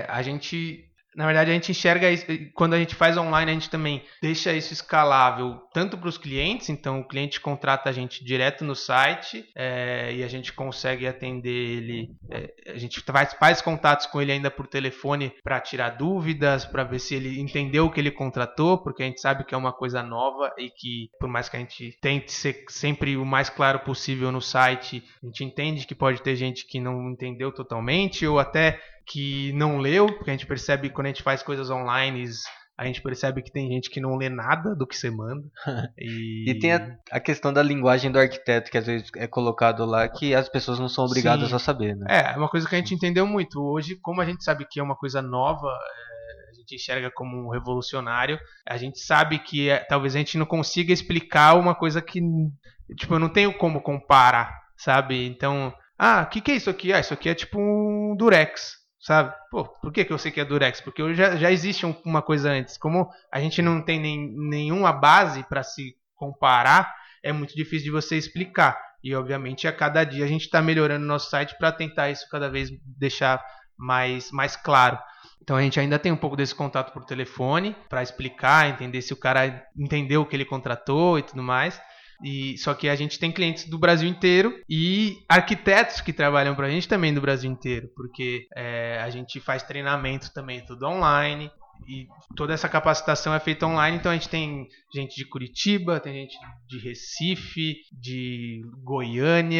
na verdade, a gente enxerga isso. Quando a gente faz online, a gente também deixa isso escalável tanto para os clientes. Então, o cliente contrata a gente direto no site e a gente consegue atender ele. A gente faz contatos com ele ainda por telefone para tirar dúvidas, para ver se ele entendeu o que ele contratou, porque a gente sabe que é uma coisa nova e que, por mais que a gente tente ser sempre o mais claro possível no site, a gente entende que pode ter gente que não entendeu totalmente ou até que não leu, porque a gente percebe que quando a gente faz coisas online, a gente percebe que tem gente que não lê nada do que você manda. E tem a questão da linguagem do arquiteto, que às vezes é colocado lá, que as pessoas não são obrigadas a saber, né? É uma coisa que a gente entendeu muito. Hoje, como a gente sabe que é uma coisa nova, a gente enxerga como um revolucionário, a gente sabe que talvez a gente não consiga explicar uma coisa que, tipo, eu não tenho como comparar, sabe? Então, o que é isso aqui? Isso aqui é tipo um Durex. Sabe? Pô, por que eu sei que é Durex? Porque já existe uma coisa antes. Como a gente não tem nenhuma base para se comparar, é muito difícil de você explicar. E, obviamente, a cada dia a gente está melhorando o nosso site para tentar isso cada vez deixar mais claro. Então, a gente ainda tem um pouco desse contato por telefone para explicar, entender se o cara entendeu o que ele contratou e tudo mais. Só que a gente tem clientes do Brasil inteiro e arquitetos que trabalham pra gente também do Brasil inteiro, porque a gente faz treinamento também tudo online e toda essa capacitação é feita online, então a gente tem gente de Curitiba, tem gente de Recife, de Goiânia,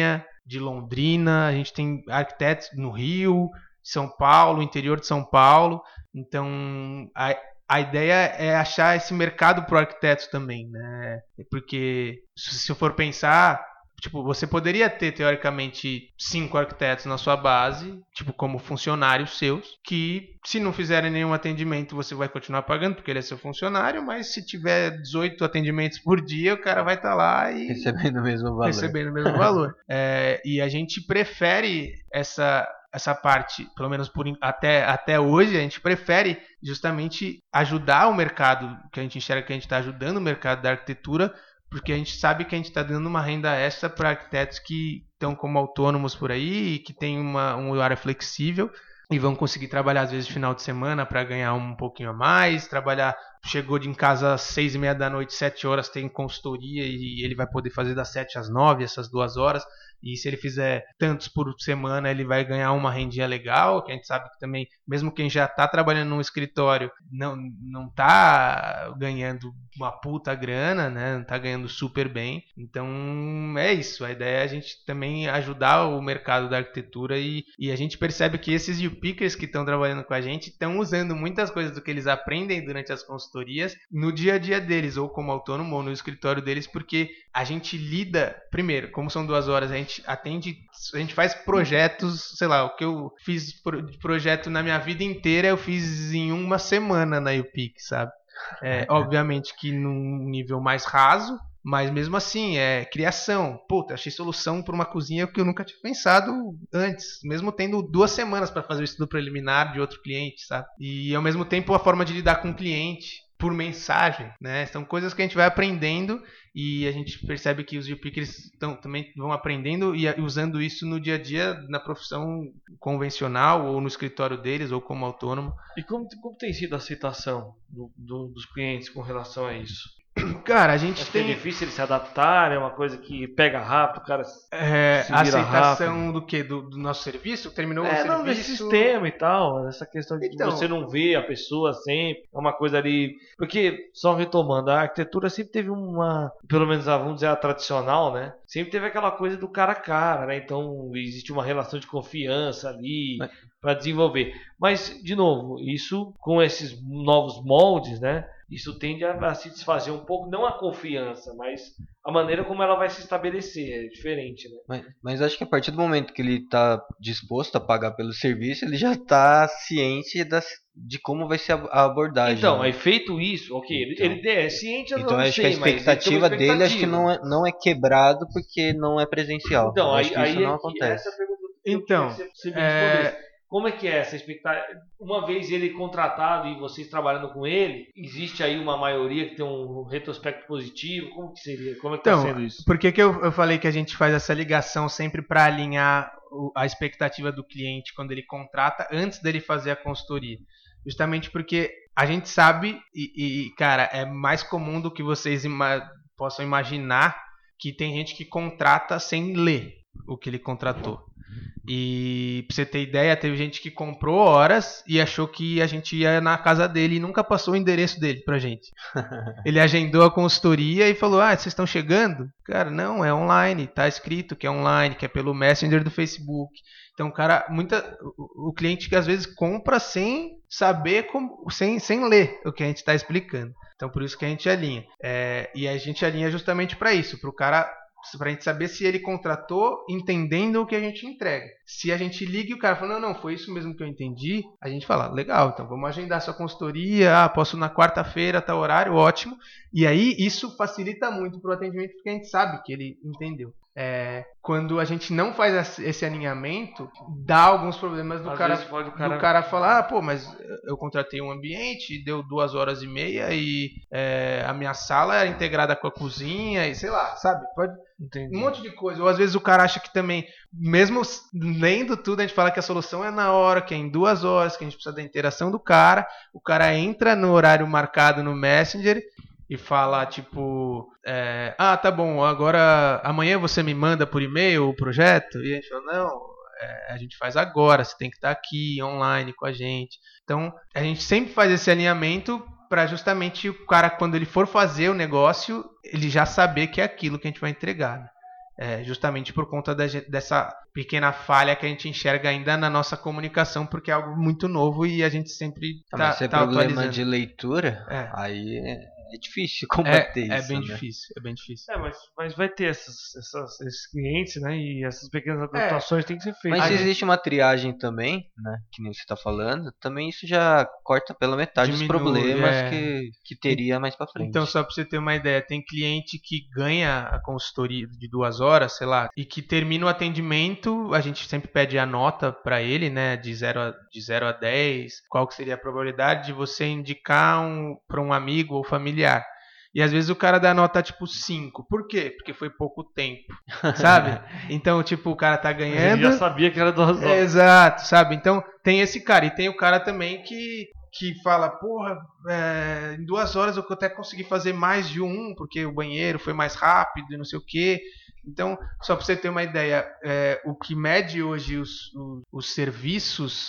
de Londrina, a gente tem arquitetos no Rio, São Paulo, interior de São Paulo. Então, a ideia é achar esse mercado para o arquiteto também, né? Porque se eu for pensar, tipo, você poderia ter, teoricamente, 5 arquitetos na sua base, tipo, como funcionários seus, que se não fizerem nenhum atendimento, você vai continuar pagando, porque ele é seu funcionário, mas se tiver 18 atendimentos por dia, o cara vai estar lá e... Recebendo o mesmo valor. Recebendo o mesmo valor. E a gente prefere essa parte, pelo menos até hoje, a gente prefere justamente ajudar o mercado, que a gente enxerga que a gente está ajudando o mercado da arquitetura, porque a gente sabe que a gente está dando uma renda extra para arquitetos que estão como autônomos por aí, que tem um horário flexível e vão conseguir trabalhar às vezes no final de semana para ganhar um pouquinho a mais, chegou de em casa às 6:30 da noite, 7 horas, tem consultoria e ele vai poder fazer das 7 às 9, essas 2 horas. E se ele fizer tantos por semana, ele vai ganhar uma rendinha legal, que a gente sabe que também, mesmo quem já está trabalhando num escritório, não está ganhando uma puta grana, né? Não está ganhando super bem. Então, é isso. A ideia é a gente também ajudar o mercado da arquitetura e a gente percebe que esses YouPickers que estão trabalhando com a gente estão usando muitas coisas do que eles aprendem durante as consultorias no dia a dia deles, ou como autônomo, ou no escritório deles, porque a gente lida, primeiro, como são 2 horas, a gente faz projetos, sei lá, o que eu fiz de projeto na minha vida inteira, eu fiz em uma semana na YouPick, sabe? Obviamente que num nível mais raso, mas mesmo assim, criação. Puta, achei solução para uma cozinha que eu nunca tinha pensado antes, mesmo tendo 2 semanas para fazer o estudo preliminar de outro cliente, sabe? E ao mesmo tempo a forma de lidar com o cliente por mensagem, né? São coisas que a gente vai aprendendo e a gente percebe que os YouPickers também vão aprendendo e usando isso no dia a dia, na profissão convencional ou no escritório deles ou como autônomo. E como tem sido a aceitação dos clientes com relação a isso? Cara, a gente tem... É difícil ele se adaptar, é uma coisa que pega rápido, o cara se a aceitação rápido. Do quê? Do nosso serviço? Terminou o serviço? Não, desse sistema e tal, essa questão de você não ver a pessoa sempre, é uma coisa ali... Porque, só retomando, a arquitetura sempre teve pelo menos, vamos dizer, a tradicional, né? Sempre teve aquela coisa do cara a cara, né? Então, existe uma relação de confiança ali para desenvolver. Mas, de novo, isso com esses novos moldes, né? Isso tende a se desfazer um pouco, não a confiança, mas a maneira como ela vai se estabelecer, é diferente, né? Mas acho que a partir do momento que ele está disposto a pagar pelo serviço, ele já está ciente de como vai ser a abordagem. Então, aí feito isso, ok, ele é ciente, eu então não acho sei, que a expectativa dele acho que não é quebrado porque não é presencial. Então, acho que isso não acontece. Essa pergunta então, você me respondesse. Como é que é essa expectativa? Uma vez ele contratado e vocês trabalhando com ele, existe aí uma maioria que tem um retrospecto positivo? Como que seria? Como é que está sendo isso? Por que eu falei que a gente faz essa ligação sempre para alinhar a expectativa do cliente quando ele contrata antes dele fazer a consultoria? Justamente porque a gente sabe, cara, é mais comum do que vocês possam imaginar, que tem gente que contrata sem ler o que ele contratou. E pra você ter ideia, teve gente que comprou horas e achou que a gente ia na casa dele e nunca passou o endereço dele pra gente. Ele agendou a consultoria e falou: vocês estão chegando? Cara, não, é online, tá escrito que é online, que é pelo Messenger do Facebook. Então, cara, o cliente que às vezes compra sem saber sem ler o que a gente está explicando. Então, por isso que a gente alinha. E a gente alinha justamente para isso, para o cara, pra gente saber se ele contratou entendendo o que a gente entrega. Se a gente liga e o cara fala, não, foi isso mesmo que eu entendi, a gente fala, legal, então vamos agendar sua consultoria, posso na quarta-feira, tá horário, ótimo. E aí isso facilita muito pro atendimento, porque a gente sabe que ele entendeu. Quando a gente não faz esse alinhamento, dá alguns problemas do cara falar, mas eu contratei um ambiente, deu 2h30 e a minha sala era integrada com a cozinha e sei lá, sabe? Pode Entendi. Um monte de coisa. Ou às vezes o cara acha que também, mesmo lendo tudo, a gente fala que a solução é na hora, que é em 2 horas, que a gente precisa da interação do cara. O cara entra no horário marcado no Messenger e fala tipo, tá bom, agora amanhã você me manda por e-mail o projeto? E a gente fala, não, a gente faz agora, você tem que estar aqui online com a gente. Então a gente sempre faz esse alinhamento para justamente o cara, quando ele for fazer o negócio, ele já saber que é aquilo que a gente vai entregar, né? justamente por conta dessa pequena falha que a gente enxerga ainda na nossa comunicação, porque é algo muito novo e a gente sempre Mas se é tá problema atualizando. de leitura, É. aí é difícil combater É isso, bem né? difícil, é bem difícil. Mas vai ter esses clientes, né? E essas pequenas adaptações têm que ser feitas. Mas se existe uma triagem também, né, que nem você tá falando, também isso já corta pela metade Diminui, os problemas é. que teria mais pra frente. Então, só pra você ter uma ideia, tem cliente que ganha a consultoria de 2 horas, sei lá, e que termina o atendimento, a gente sempre pede a nota pra ele, né, de 0 a 10, qual que seria a probabilidade de você indicar pra um amigo ou familiar. E às vezes o cara dá nota tipo 5. Por quê? Porque foi pouco tempo, sabe? Então, tipo, o cara tá ganhando... Ele já sabia que era 2 horas. Exato, sabe? Então, tem esse cara. E tem o cara também que fala, porra, em 2 horas eu até consegui fazer mais de um, porque o banheiro foi mais rápido e não sei o quê. Então, só para você ter uma ideia, o que mede hoje os serviços,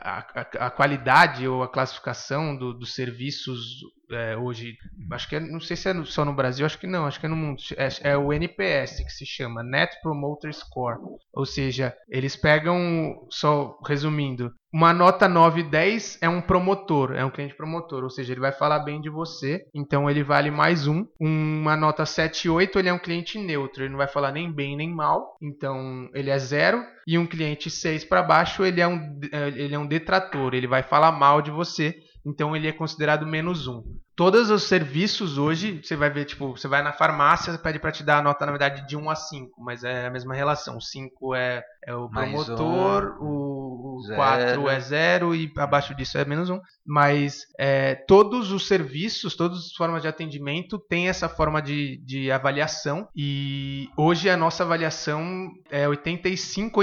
a qualidade ou a classificação dos serviços hoje, acho que não sei se é só no Brasil, acho que não, acho que é no mundo, é o NPS que se chama, Net Promoter Score, ou seja, eles pegam, só resumindo, uma nota 9 e 10 é um promotor, é um cliente promotor, ou seja, ele vai falar bem de você, então ele vale mais um. Uma nota 7 e 8 ele é um cliente neutro, ele não vai falar nem bem nem mal, então ele é 0. E um cliente 6 para baixo ele é um detrator, ele vai falar mal de você, então ele é considerado menos 1. Todos os serviços hoje, você vai ver, tipo, você vai na farmácia, pede para te dar a nota, na verdade, de 1 a 5, mas é a mesma relação. 5 é o promotor, o 4 é 0 e abaixo disso é menos 1. Mas todos os serviços, todas as formas de atendimento têm essa forma de avaliação. E hoje a nossa avaliação é 85,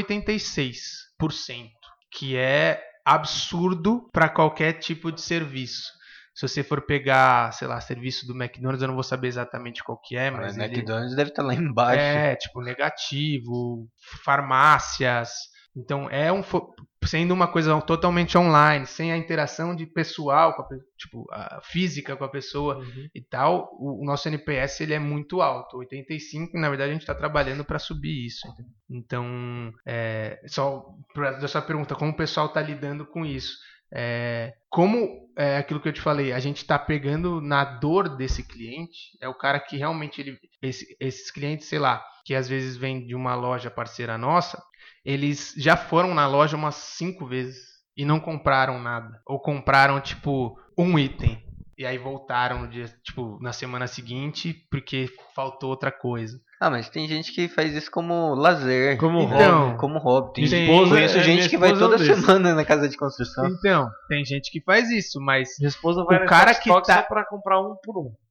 86%, que é absurdo para qualquer tipo de serviço. Se você for pegar, sei lá, serviço do McDonald's, eu não vou saber exatamente qual que é, mas McDonald's deve estar lá embaixo. Tipo, negativo, farmácias. Então, sendo uma coisa totalmente online, sem a interação de pessoal, tipo, a física com a pessoa e tal, o nosso NPS ele é muito alto, 85, e na verdade a gente está trabalhando para subir isso. Então, só para essa pergunta, como o pessoal está lidando com isso? Como aquilo que eu te falei, a gente está pegando na dor desse cliente, é o cara que realmente esses clientes, sei lá, que às vezes vêm de uma loja parceira nossa, eles já foram na loja umas 5 vezes e não compraram nada, ou compraram tipo um item e aí voltaram no dia, tipo, na semana seguinte porque faltou outra coisa. Mas tem gente que faz isso como lazer, como hobby. Conheço gente que vai toda semana na casa de construção. Então, tem gente que faz isso, mas minha esposa vai o cara que tá só pra comprar um por um.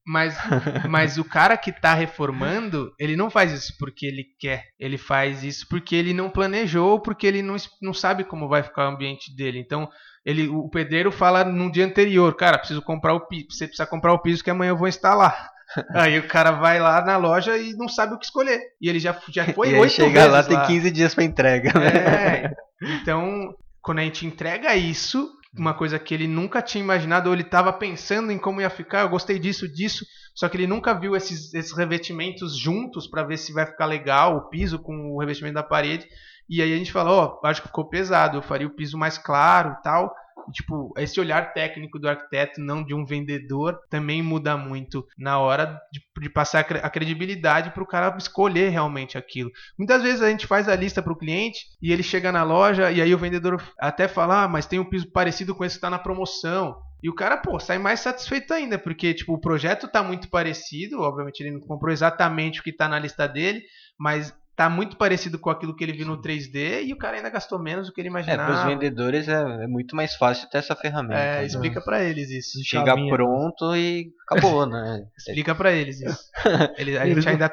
Mas o cara que tá reformando, ele não faz isso porque ele quer. Ele faz isso porque ele não planejou, porque ele não sabe como vai ficar o ambiente dele. Então, o pedreiro fala no dia anterior, cara, preciso comprar o piso, você precisa comprar o piso que amanhã eu vou instalar. Aí o cara vai lá na loja e não sabe o que escolher. E ele já foi 8 vezes. E aí chega lá, tem 15 dias pra entrega. Né? Então, quando a gente entrega isso, uma coisa que ele nunca tinha imaginado, ou ele estava pensando em como ia ficar, eu gostei disso, só que ele nunca viu esses revestimentos juntos para ver se vai ficar legal, o piso com o revestimento da parede. E aí a gente falou, acho que ficou pesado, eu faria o piso mais claro e tal. E, tipo, esse olhar técnico do arquiteto, não de um vendedor, também muda muito na hora de passar a credibilidade para o cara escolher realmente aquilo. Muitas vezes a gente faz a lista para o cliente e ele chega na loja e aí o vendedor até fala, mas tem um piso parecido com esse que está na promoção. E o cara, sai mais satisfeito ainda, porque tipo, o projeto está muito parecido, obviamente ele não comprou exatamente o que está na lista dele, mas tá muito parecido com aquilo que ele viu no 3D e o cara ainda gastou menos do que ele imaginava. Para os vendedores é muito mais fácil ter essa ferramenta. Explica para eles isso. Chega pronto e acabou, né? Explica para eles isso. A gente ainda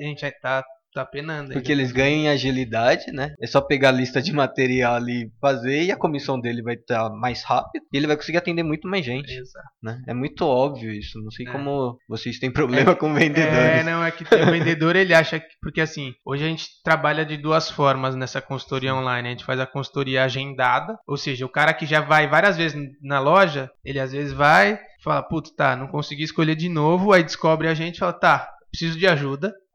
tá penando. Porque eles ganham em agilidade, né? É só pegar a lista de material ali e fazer e a comissão dele vai estar mais rápida e ele vai conseguir atender muito mais gente. Exato. Né? É muito óbvio isso. Não sei como vocês têm problema com vendedores. É que o vendedor ele acha que... Porque assim, hoje a gente trabalha de 2 formas nessa consultoria online. A gente faz a consultoria agendada, ou seja, o cara que já vai várias vezes na loja, ele às vezes vai, fala, não consegui escolher de novo, aí descobre a gente e fala, preciso de ajuda.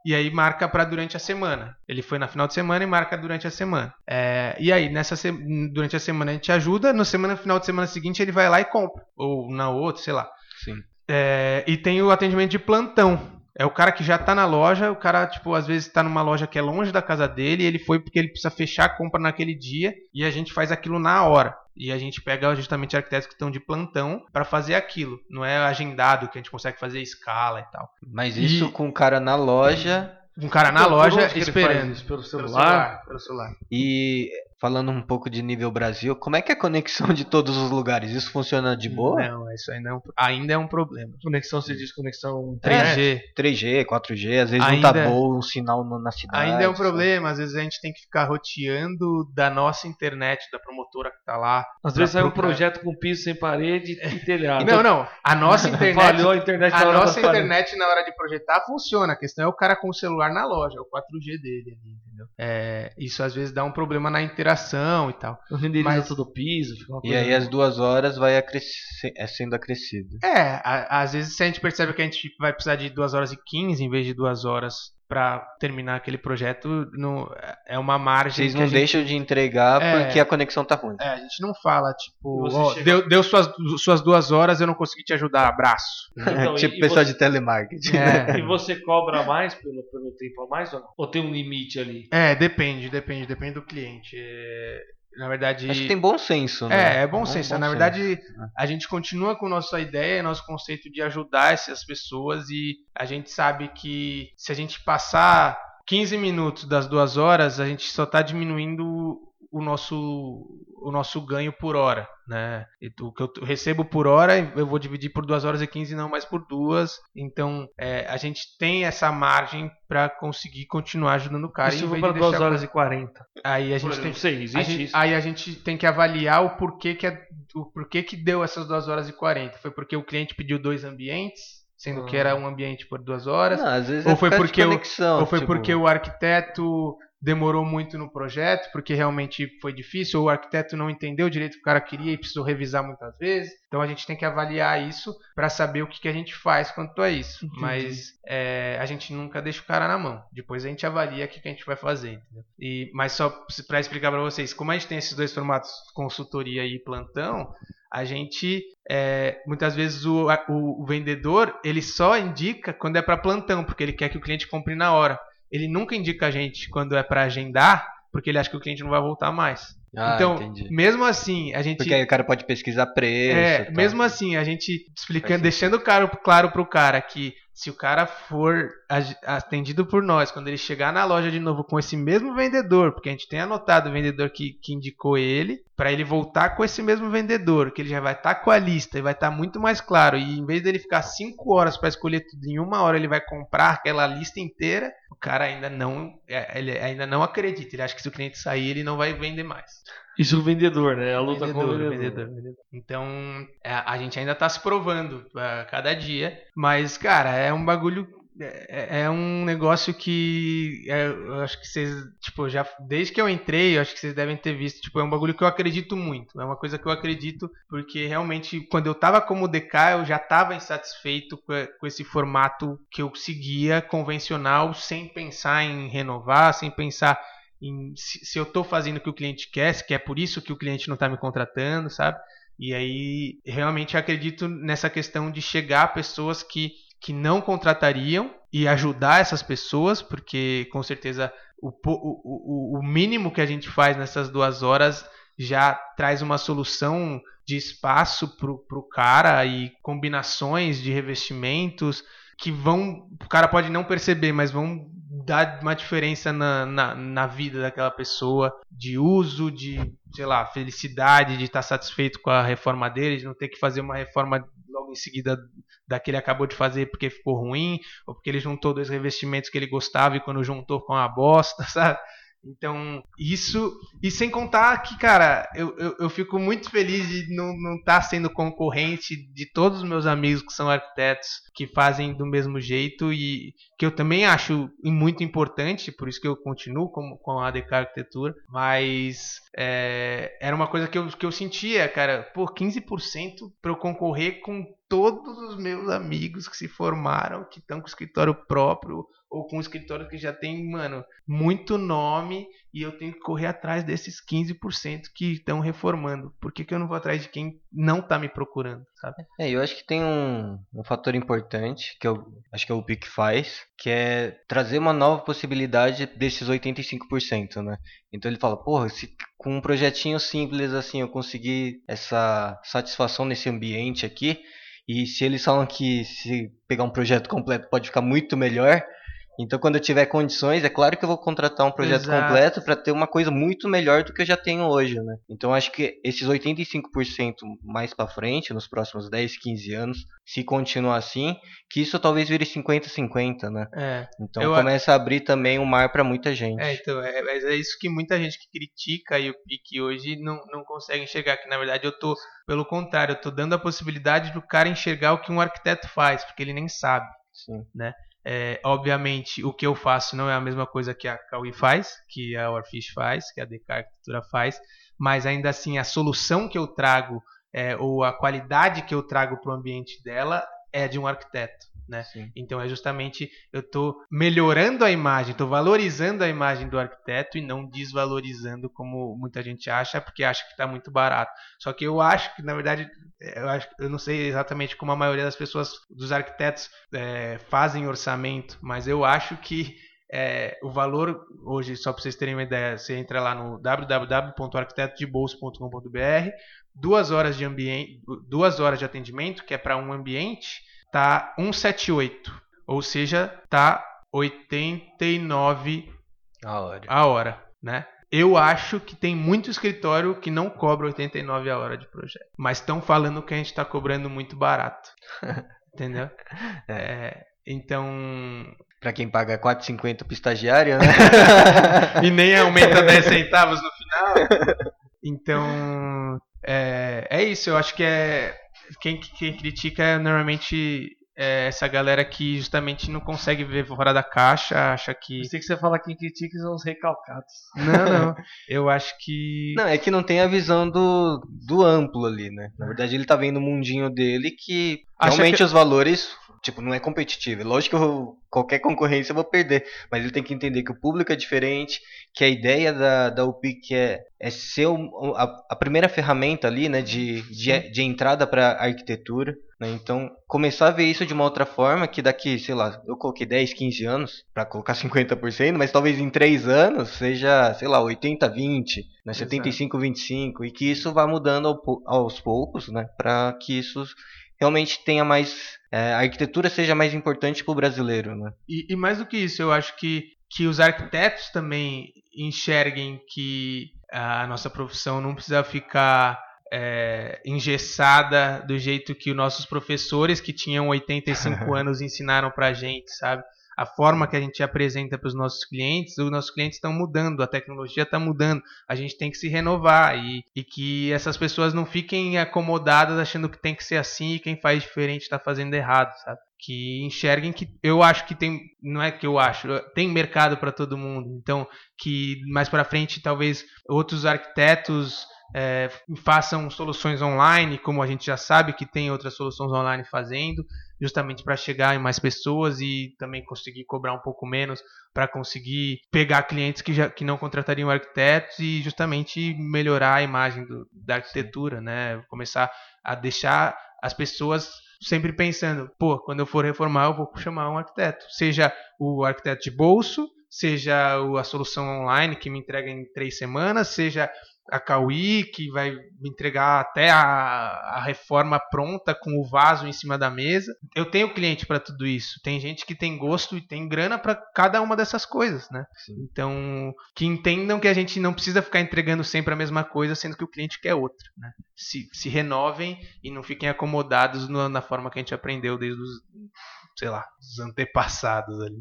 e aí marca para durante a semana. Ele foi na final de semana e marca durante a semana. E aí, durante a semana a gente ajuda, no final de semana seguinte ele vai lá e compra. Ou na outra, sei lá. Sim. E tem o atendimento de plantão. É o cara que já tá na loja, o cara, tipo, às vezes tá numa loja que é longe da casa dele, e ele foi porque ele precisa fechar a compra naquele dia, e a gente faz aquilo na hora. E a gente pega justamente arquitetos que estão de plantão para fazer aquilo. Não é agendado que a gente consegue fazer escala e tal. Mas isso com o cara na loja... Um cara na loja esperando. Pelo celular? Pelo celular. E falando um pouco de nível Brasil, como é que é a conexão de todos os lugares? Isso funciona de boa? Não, isso ainda é um problema. Conexão, você diz conexão 3G. 3G, 4G, às vezes não tá bom o sinal na cidade. Ainda é um problema, às vezes a gente tem que ficar roteando da nossa internet, da promotora que tá lá. Às vezes sai um projeto com piso sem parede e telhado. Não, a nossa internet... Falhou a internet na hora nossa internet na hora de projetar funciona, a questão é o cara com o celular na loja, é o 4G dele ali, entendeu? Isso às vezes dá um problema na interação e tal. O renderização do piso. E aí as 2 horas vai sendo acrescido. Às vezes se a gente percebe que a gente vai precisar de 2 horas e 15 em vez de 2 horas para terminar aquele projeto, é uma margem. Vocês não deixam de entregar porque a conexão tá ruim. A gente não fala, tipo, deu suas 2 horas, eu não consegui te ajudar, abraço. Então, tipo pessoal de telemarketing. E você cobra mais pelo tempo a mais ou não? Ou tem um limite ali? Depende do cliente. Na verdade... Acho que tem bom senso, né? É bom senso. Na verdade, a gente continua com nossa ideia, nosso conceito de ajudar essas pessoas, e a gente sabe que se a gente passar 15 minutos das 2 horas, a gente só está diminuindo o nosso ganho por hora, né? O que eu recebo por hora, eu vou dividir por 2 horas e 15, não mais por 2. Então, a gente tem essa margem para conseguir continuar ajudando o cara. E se for para 2 horas e 40? Aí a gente não sei, existe isso. Aí a gente tem que avaliar o porquê que deu essas 2 horas e 40. Foi porque o cliente pediu 2 ambientes, sendo que era um ambiente por 2 horas? Não, às vezes ou foi porque porque o arquiteto demorou muito no projeto, porque realmente foi difícil, ou o arquiteto não entendeu direito o que o cara queria e precisou revisar muitas vezes. Então a gente tem que avaliar isso para saber o que a gente faz quanto a isso. Entendi. Mas a gente nunca deixa o cara na mão. Depois a gente avalia o que a gente vai fazer. Entendeu? Mas só para explicar para vocês, como a gente tem esses 2 formatos, consultoria e plantão, a gente, muitas vezes o vendedor, ele só indica quando é para plantão, porque ele quer que o cliente compre na hora. Ele nunca indica a gente quando é para agendar, porque ele acha que o cliente não vai voltar mais. Então, entendi. mesmo assim, a gente... Porque aí o cara pode pesquisar preço. Mesmo assim, a gente explicando, deixando claro pro cara que se o cara for atendido por nós, quando ele chegar na loja de novo com esse mesmo vendedor, porque a gente tem anotado o vendedor que indicou ele, para ele voltar com esse mesmo vendedor, que ele já vai estar com a lista e vai estar muito mais claro, e em vez dele ficar 5 horas para escolher tudo, em 1 hora ele vai comprar aquela lista inteira, o cara ainda não acredita, ele acha que se o cliente sair ele não vai vender mais. Isso o vendedor, né? A luta com o vendedor. Então, a gente ainda tá se provando a cada dia. Mas, cara, é um bagulho... É um negócio que... eu acho que vocês... Tipo, desde que eu entrei, eu acho que vocês devem ter visto. Tipo, é um bagulho que eu acredito muito. É uma coisa que eu acredito porque, realmente, quando eu tava como DK, eu já tava insatisfeito com esse formato que eu seguia, convencional, sem pensar em renovar, sem pensar... se eu estou fazendo o que o cliente quer, se é por isso que o cliente não está me contratando, sabe? E aí, realmente acredito nessa questão de chegar a pessoas que não contratariam e ajudar essas pessoas, porque com certeza o mínimo que a gente faz nessas 2 horas já traz uma solução de espaço pro cara e combinações de revestimentos que o cara pode não perceber, mas vão dar uma diferença na vida daquela pessoa, de uso, de, sei lá, felicidade, de estar satisfeito com a reforma dele, de não ter que fazer uma reforma logo em seguida da que ele acabou de fazer porque ficou ruim, ou porque ele juntou 2 revestimentos que ele gostava e quando juntou ficou uma bosta, sabe? Então, isso... E sem contar que, cara, eu fico muito feliz de não estar sendo concorrente de todos os meus amigos que são arquitetos, que fazem do mesmo jeito e que eu também acho muito importante, por isso que eu continuo com a ADK Arquitetura, mas era uma coisa que eu sentia, cara, 15% para eu concorrer com todos os meus amigos que se formaram, que estão com escritório próprio ou com escritório que já tem, mano, muito nome, e eu tenho que correr atrás desses 15% que estão reformando. Por que eu não vou atrás de quem não tá me procurando, sabe? Eu acho que tem um fator importante que eu acho que o PIC faz, que é trazer uma nova possibilidade desses 85%, né? Então ele fala, porra, se com um projetinho simples assim eu conseguir essa satisfação nesse ambiente aqui, e se eles falam que se pegar um projeto completo pode ficar muito melhor, então quando eu tiver condições, é claro que eu vou contratar um projeto completo para ter uma coisa muito melhor do que eu já tenho hoje, né? Então acho que esses 85% mais para frente, nos próximos 10, 15 anos, se continuar assim, que isso talvez vire 50-50, né? Então começa a abrir também o mar para muita gente. Mas é isso que muita gente que critica aí o PIC hoje não consegue enxergar, que na verdade eu tô, pelo contrário, eu tô dando a possibilidade do cara enxergar o que um arquiteto faz, porque ele nem sabe. Sim. Né? Obviamente, o que eu faço não é a mesma coisa que a Cauê faz, que a Orfish faz, que a DK Arquitetura faz, mas ainda assim a solução que eu trago ou a qualidade que eu trago para o ambiente dela é de um arquiteto. Né? Então é justamente, eu estou melhorando a imagem, estou valorizando a imagem do arquiteto e não desvalorizando como muita gente acha, porque acha que está muito barato. Só que eu acho que, na verdade, eu não sei exatamente como a maioria das pessoas, dos arquitetos, fazem orçamento, mas eu acho que o valor hoje, só para vocês terem uma ideia, você entra lá no www.arquitetodebolso.com.br, 2 horas de atendimento, que é para um ambiente, tá 178, ou seja, tá 89 a hora, né? Eu acho que tem muito escritório que não cobra 89 a hora de projeto, mas estão falando que a gente está cobrando muito barato, entendeu? Então, para quem paga 4,50 pro estagiário, né? E nem aumenta 10 centavos no final. Então, é isso. Eu acho que quem critica normalmente essa galera que justamente não consegue ver fora da caixa, acha que... Eu sei que você fala que quem critica são os recalcados. Não. Eu acho que... Não, é que não tem a visão do amplo ali, né? Na verdade, ele tá vendo o mundinho dele que realmente os valores... Tipo, não é competitivo. É lógico que qualquer concorrência eu vou perder. Mas ele tem que entender que o público é diferente, que a ideia da UPIC é ser a primeira ferramenta ali, né, de entrada para a arquitetura. Né? Então, começar a ver isso de uma outra forma, que daqui, sei lá, eu coloquei 10, 15 anos para colocar 50%, mas talvez em 3 anos seja, sei lá, 80-20, né, 75-25, e que isso vá mudando aos poucos, né, para que isso realmente tenha mais... a arquitetura seja mais importante para o brasileiro, né? E mais do que isso, eu acho que os arquitetos também enxerguem que a nossa profissão não precisa ficar engessada do jeito que os nossos professores, que tinham 85 anos, ensinaram pra gente, sabe? A forma que a gente apresenta para os nossos clientes estão mudando, a tecnologia está mudando, a gente tem que se renovar e que essas pessoas não fiquem acomodadas achando que tem que ser assim e quem faz diferente está fazendo errado, sabe? Que enxerguem que eu acho que tem, não é que eu acho, tem mercado para todo mundo, então que mais para frente talvez outros arquitetos façam soluções online, como a gente já sabe que tem outras soluções online fazendo, justamente para chegar em mais pessoas e também conseguir cobrar um pouco menos, para conseguir pegar clientes que não contratariam arquitetos e justamente melhorar a imagem da arquitetura, né? Começar a deixar as pessoas sempre pensando, quando eu for reformar eu vou chamar um arquiteto, seja o arquiteto de bolso, seja a solução online que me entrega em 3 semanas, seja a Cauê, que vai me entregar até a reforma pronta com o vaso em cima da mesa. Eu tenho cliente para tudo isso. Tem gente que tem gosto e tem grana para cada uma dessas coisas, né? Sim. Então, que entendam que a gente não precisa ficar entregando sempre a mesma coisa, sendo que o cliente quer outra, né? Se renovem e não fiquem acomodados na forma que a gente aprendeu desde os antepassados ali.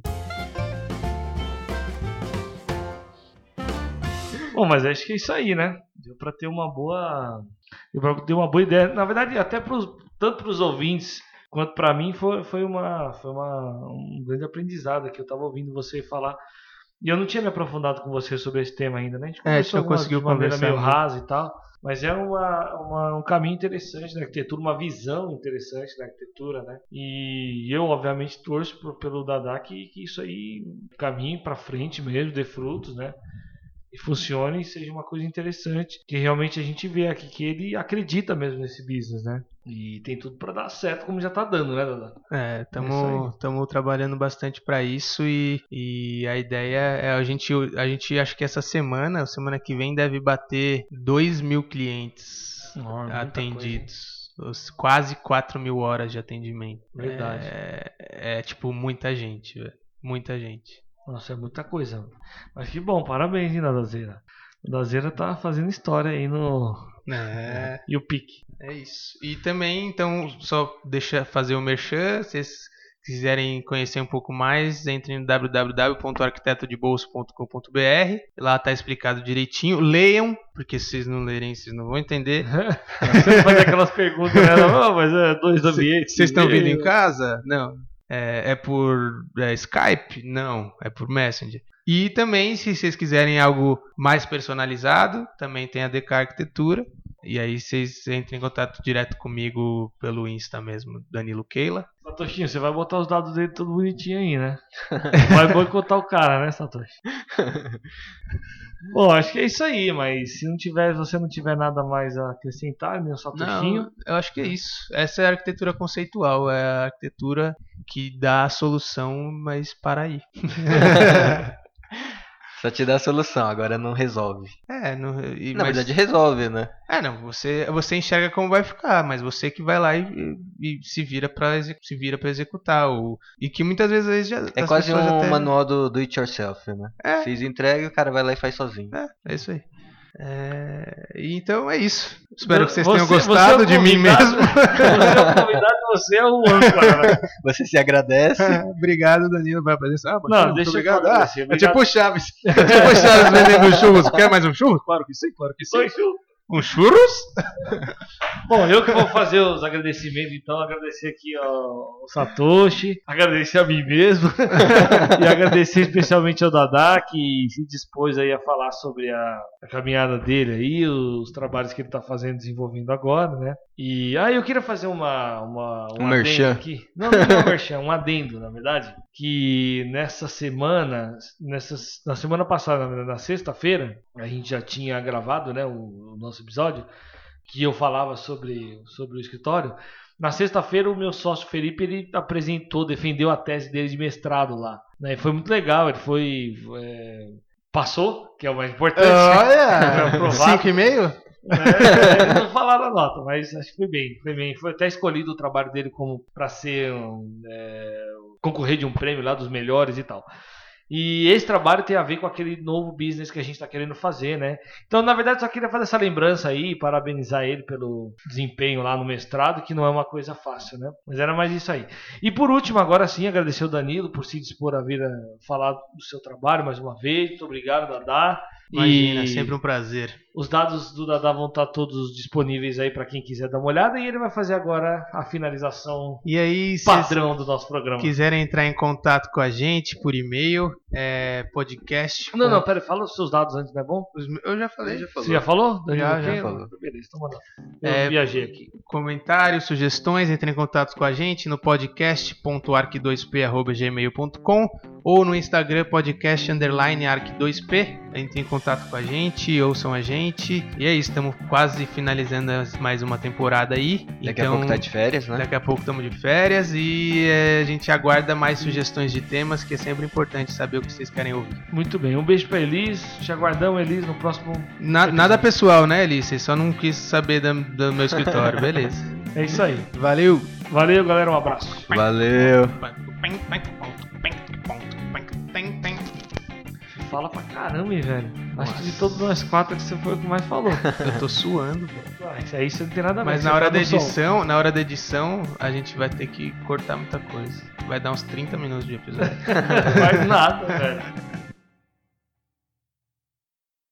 Bom, mas acho que é isso aí, né? Deu para ter uma boa ideia. Na verdade, até tanto para os ouvintes quanto para mim foi um grande aprendizado aqui. Eu estava ouvindo você falar E eu não tinha me aprofundado com você sobre esse tema ainda, né? A gente a gente não conseguiu de maneira conversar meio muito. rasa e tal. Mas é um caminho interessante da arquitetura, uma visão interessante da arquitetura, né? E eu, obviamente, torço pelo Dadá que isso aí caminhe para frente mesmo, dê frutos, né? E funcione e seja uma coisa interessante. Que realmente a gente vê aqui que ele acredita mesmo nesse business, né? E tem tudo para dar certo, como já tá dando, né, Dadá? Estamos trabalhando bastante para isso e a ideia é a gente acho que essa semana que vem deve bater 2.000 clientes atendidos. Quase 4.000 horas de atendimento. Verdade. É tipo muita gente, velho. Muita gente. Nossa, é muita coisa. Mas que bom, parabéns, hein, Dadazeira. O Dadazeira tá fazendo história aí no... E o pique. É isso. E também, então, só deixa fazer o merchan. Se vocês quiserem conhecer um pouco mais, entrem no www.arquitetodebobolso.com.br. Lá tá explicado direitinho. Leiam, porque se vocês não lerem, vocês não vão entender. Você não faz aquelas perguntas, né? Mas é 2 ambientes. Vocês estão vindo em casa? Não. É por Skype? Não, é por Messenger. E também, se vocês quiserem algo mais personalizado, também tem a DK Arquitetura. E aí vocês entrem em contato direto comigo pelo Insta mesmo, Danilo Keila. Satoshinho, você vai botar os dados dele tudo bonitinho aí, né? Vai boicotar o cara, né, Satoshi? Bom, acho que é isso aí, mas se você não tiver nada mais a acrescentar, meu Satoshinho... Não, eu acho que é isso. Essa é a arquitetura conceitual, é a arquitetura que dá a solução, mas para aí. Só te dá a solução, agora não resolve. Na verdade resolve, né? Você enxerga como vai ficar, mas você que vai lá e se vira para executar. E que muitas vezes já... É quase um manual do it yourself, né? Vocês entregam e o cara vai lá e faz sozinho. É isso aí. Então é isso. Espero que vocês tenham gostado de mim mesmo. Você é o convidado, você é o âncora, né? Você se agradece. Obrigado, Danilo, pela presença. Não, deixa eu agradecer. É tipo Chaves. Vendendo churros. Quer mais um churros? Claro que sim. Um churros? Bom, eu que vou fazer os agradecimentos, então. Agradecer aqui ao Satoshi, agradecer a mim mesmo e agradecer especialmente ao Dadá, que se dispôs aí a falar sobre a caminhada dele aí, os trabalhos que ele está fazendo, desenvolvendo agora, né? E eu queria fazer um merchan aqui. Não é um merchan, um adendo, na verdade. Que na semana passada, na sexta-feira, a gente já tinha gravado, né, o nosso episódio, que eu falava sobre o escritório. Na sexta-feira, o meu sócio Felipe, ele defendeu a tese dele de mestrado lá, né? Foi muito legal, ele passou, que é o mais importante. Olha! 5,5? Não falaram a nota, mas acho que foi bem. Foi até escolhido o trabalho dele como para ser concorrer de um prêmio lá dos melhores e tal. E esse trabalho tem a ver com aquele novo business que a gente está querendo fazer, né? Então, na verdade, só queria fazer essa lembrança aí, parabenizar ele pelo desempenho lá no mestrado, que não é uma coisa fácil, né? Mas era mais isso aí. E por último, agora sim, agradecer o Danilo por se dispor a vir a falar do seu trabalho mais uma vez. Muito obrigado, Dadá. Imagina, sempre um prazer. Os dados do Dadá vão estar todos disponíveis aí para quem quiser dar uma olhada, e ele vai fazer agora a finalização padrão do nosso programa. Se quiserem entrar em contato com a gente por e-mail, podcast. Não, pera, fala os seus dados antes, não é bom? Eu já falei. Você já falou? Já falou. Beleza, então manda. Eu viajei aqui. Comentários, sugestões, entrem em contato com a gente no podcast.arc2p@gmail.com ou no Instagram podcast_arc2p. Entrem em contato com a gente, ouçam a gente. E é isso, estamos quase finalizando mais uma temporada aí. Daqui a pouco tá de férias, né? Daqui a pouco estamos de férias e a gente aguarda mais sugestões de temas, que é sempre importante saber o que vocês querem ouvir. Muito bem, um beijo pra Elis. Te aguardamos, Elis, no próximo... Nada pessoal, né, Elis? Você só não quis saber do meu escritório, beleza. É isso aí. Valeu, galera, um abraço. Valeu. Fala pra caramba, hein, velho. Acho que de todos nós quatro que você foi o que mais falou. Eu tô suando. Isso aí você não tem nada a ver. Mas na hora da edição, a gente vai ter que cortar muita coisa. Vai dar uns 30 minutos de episódio. Não faz nada, velho.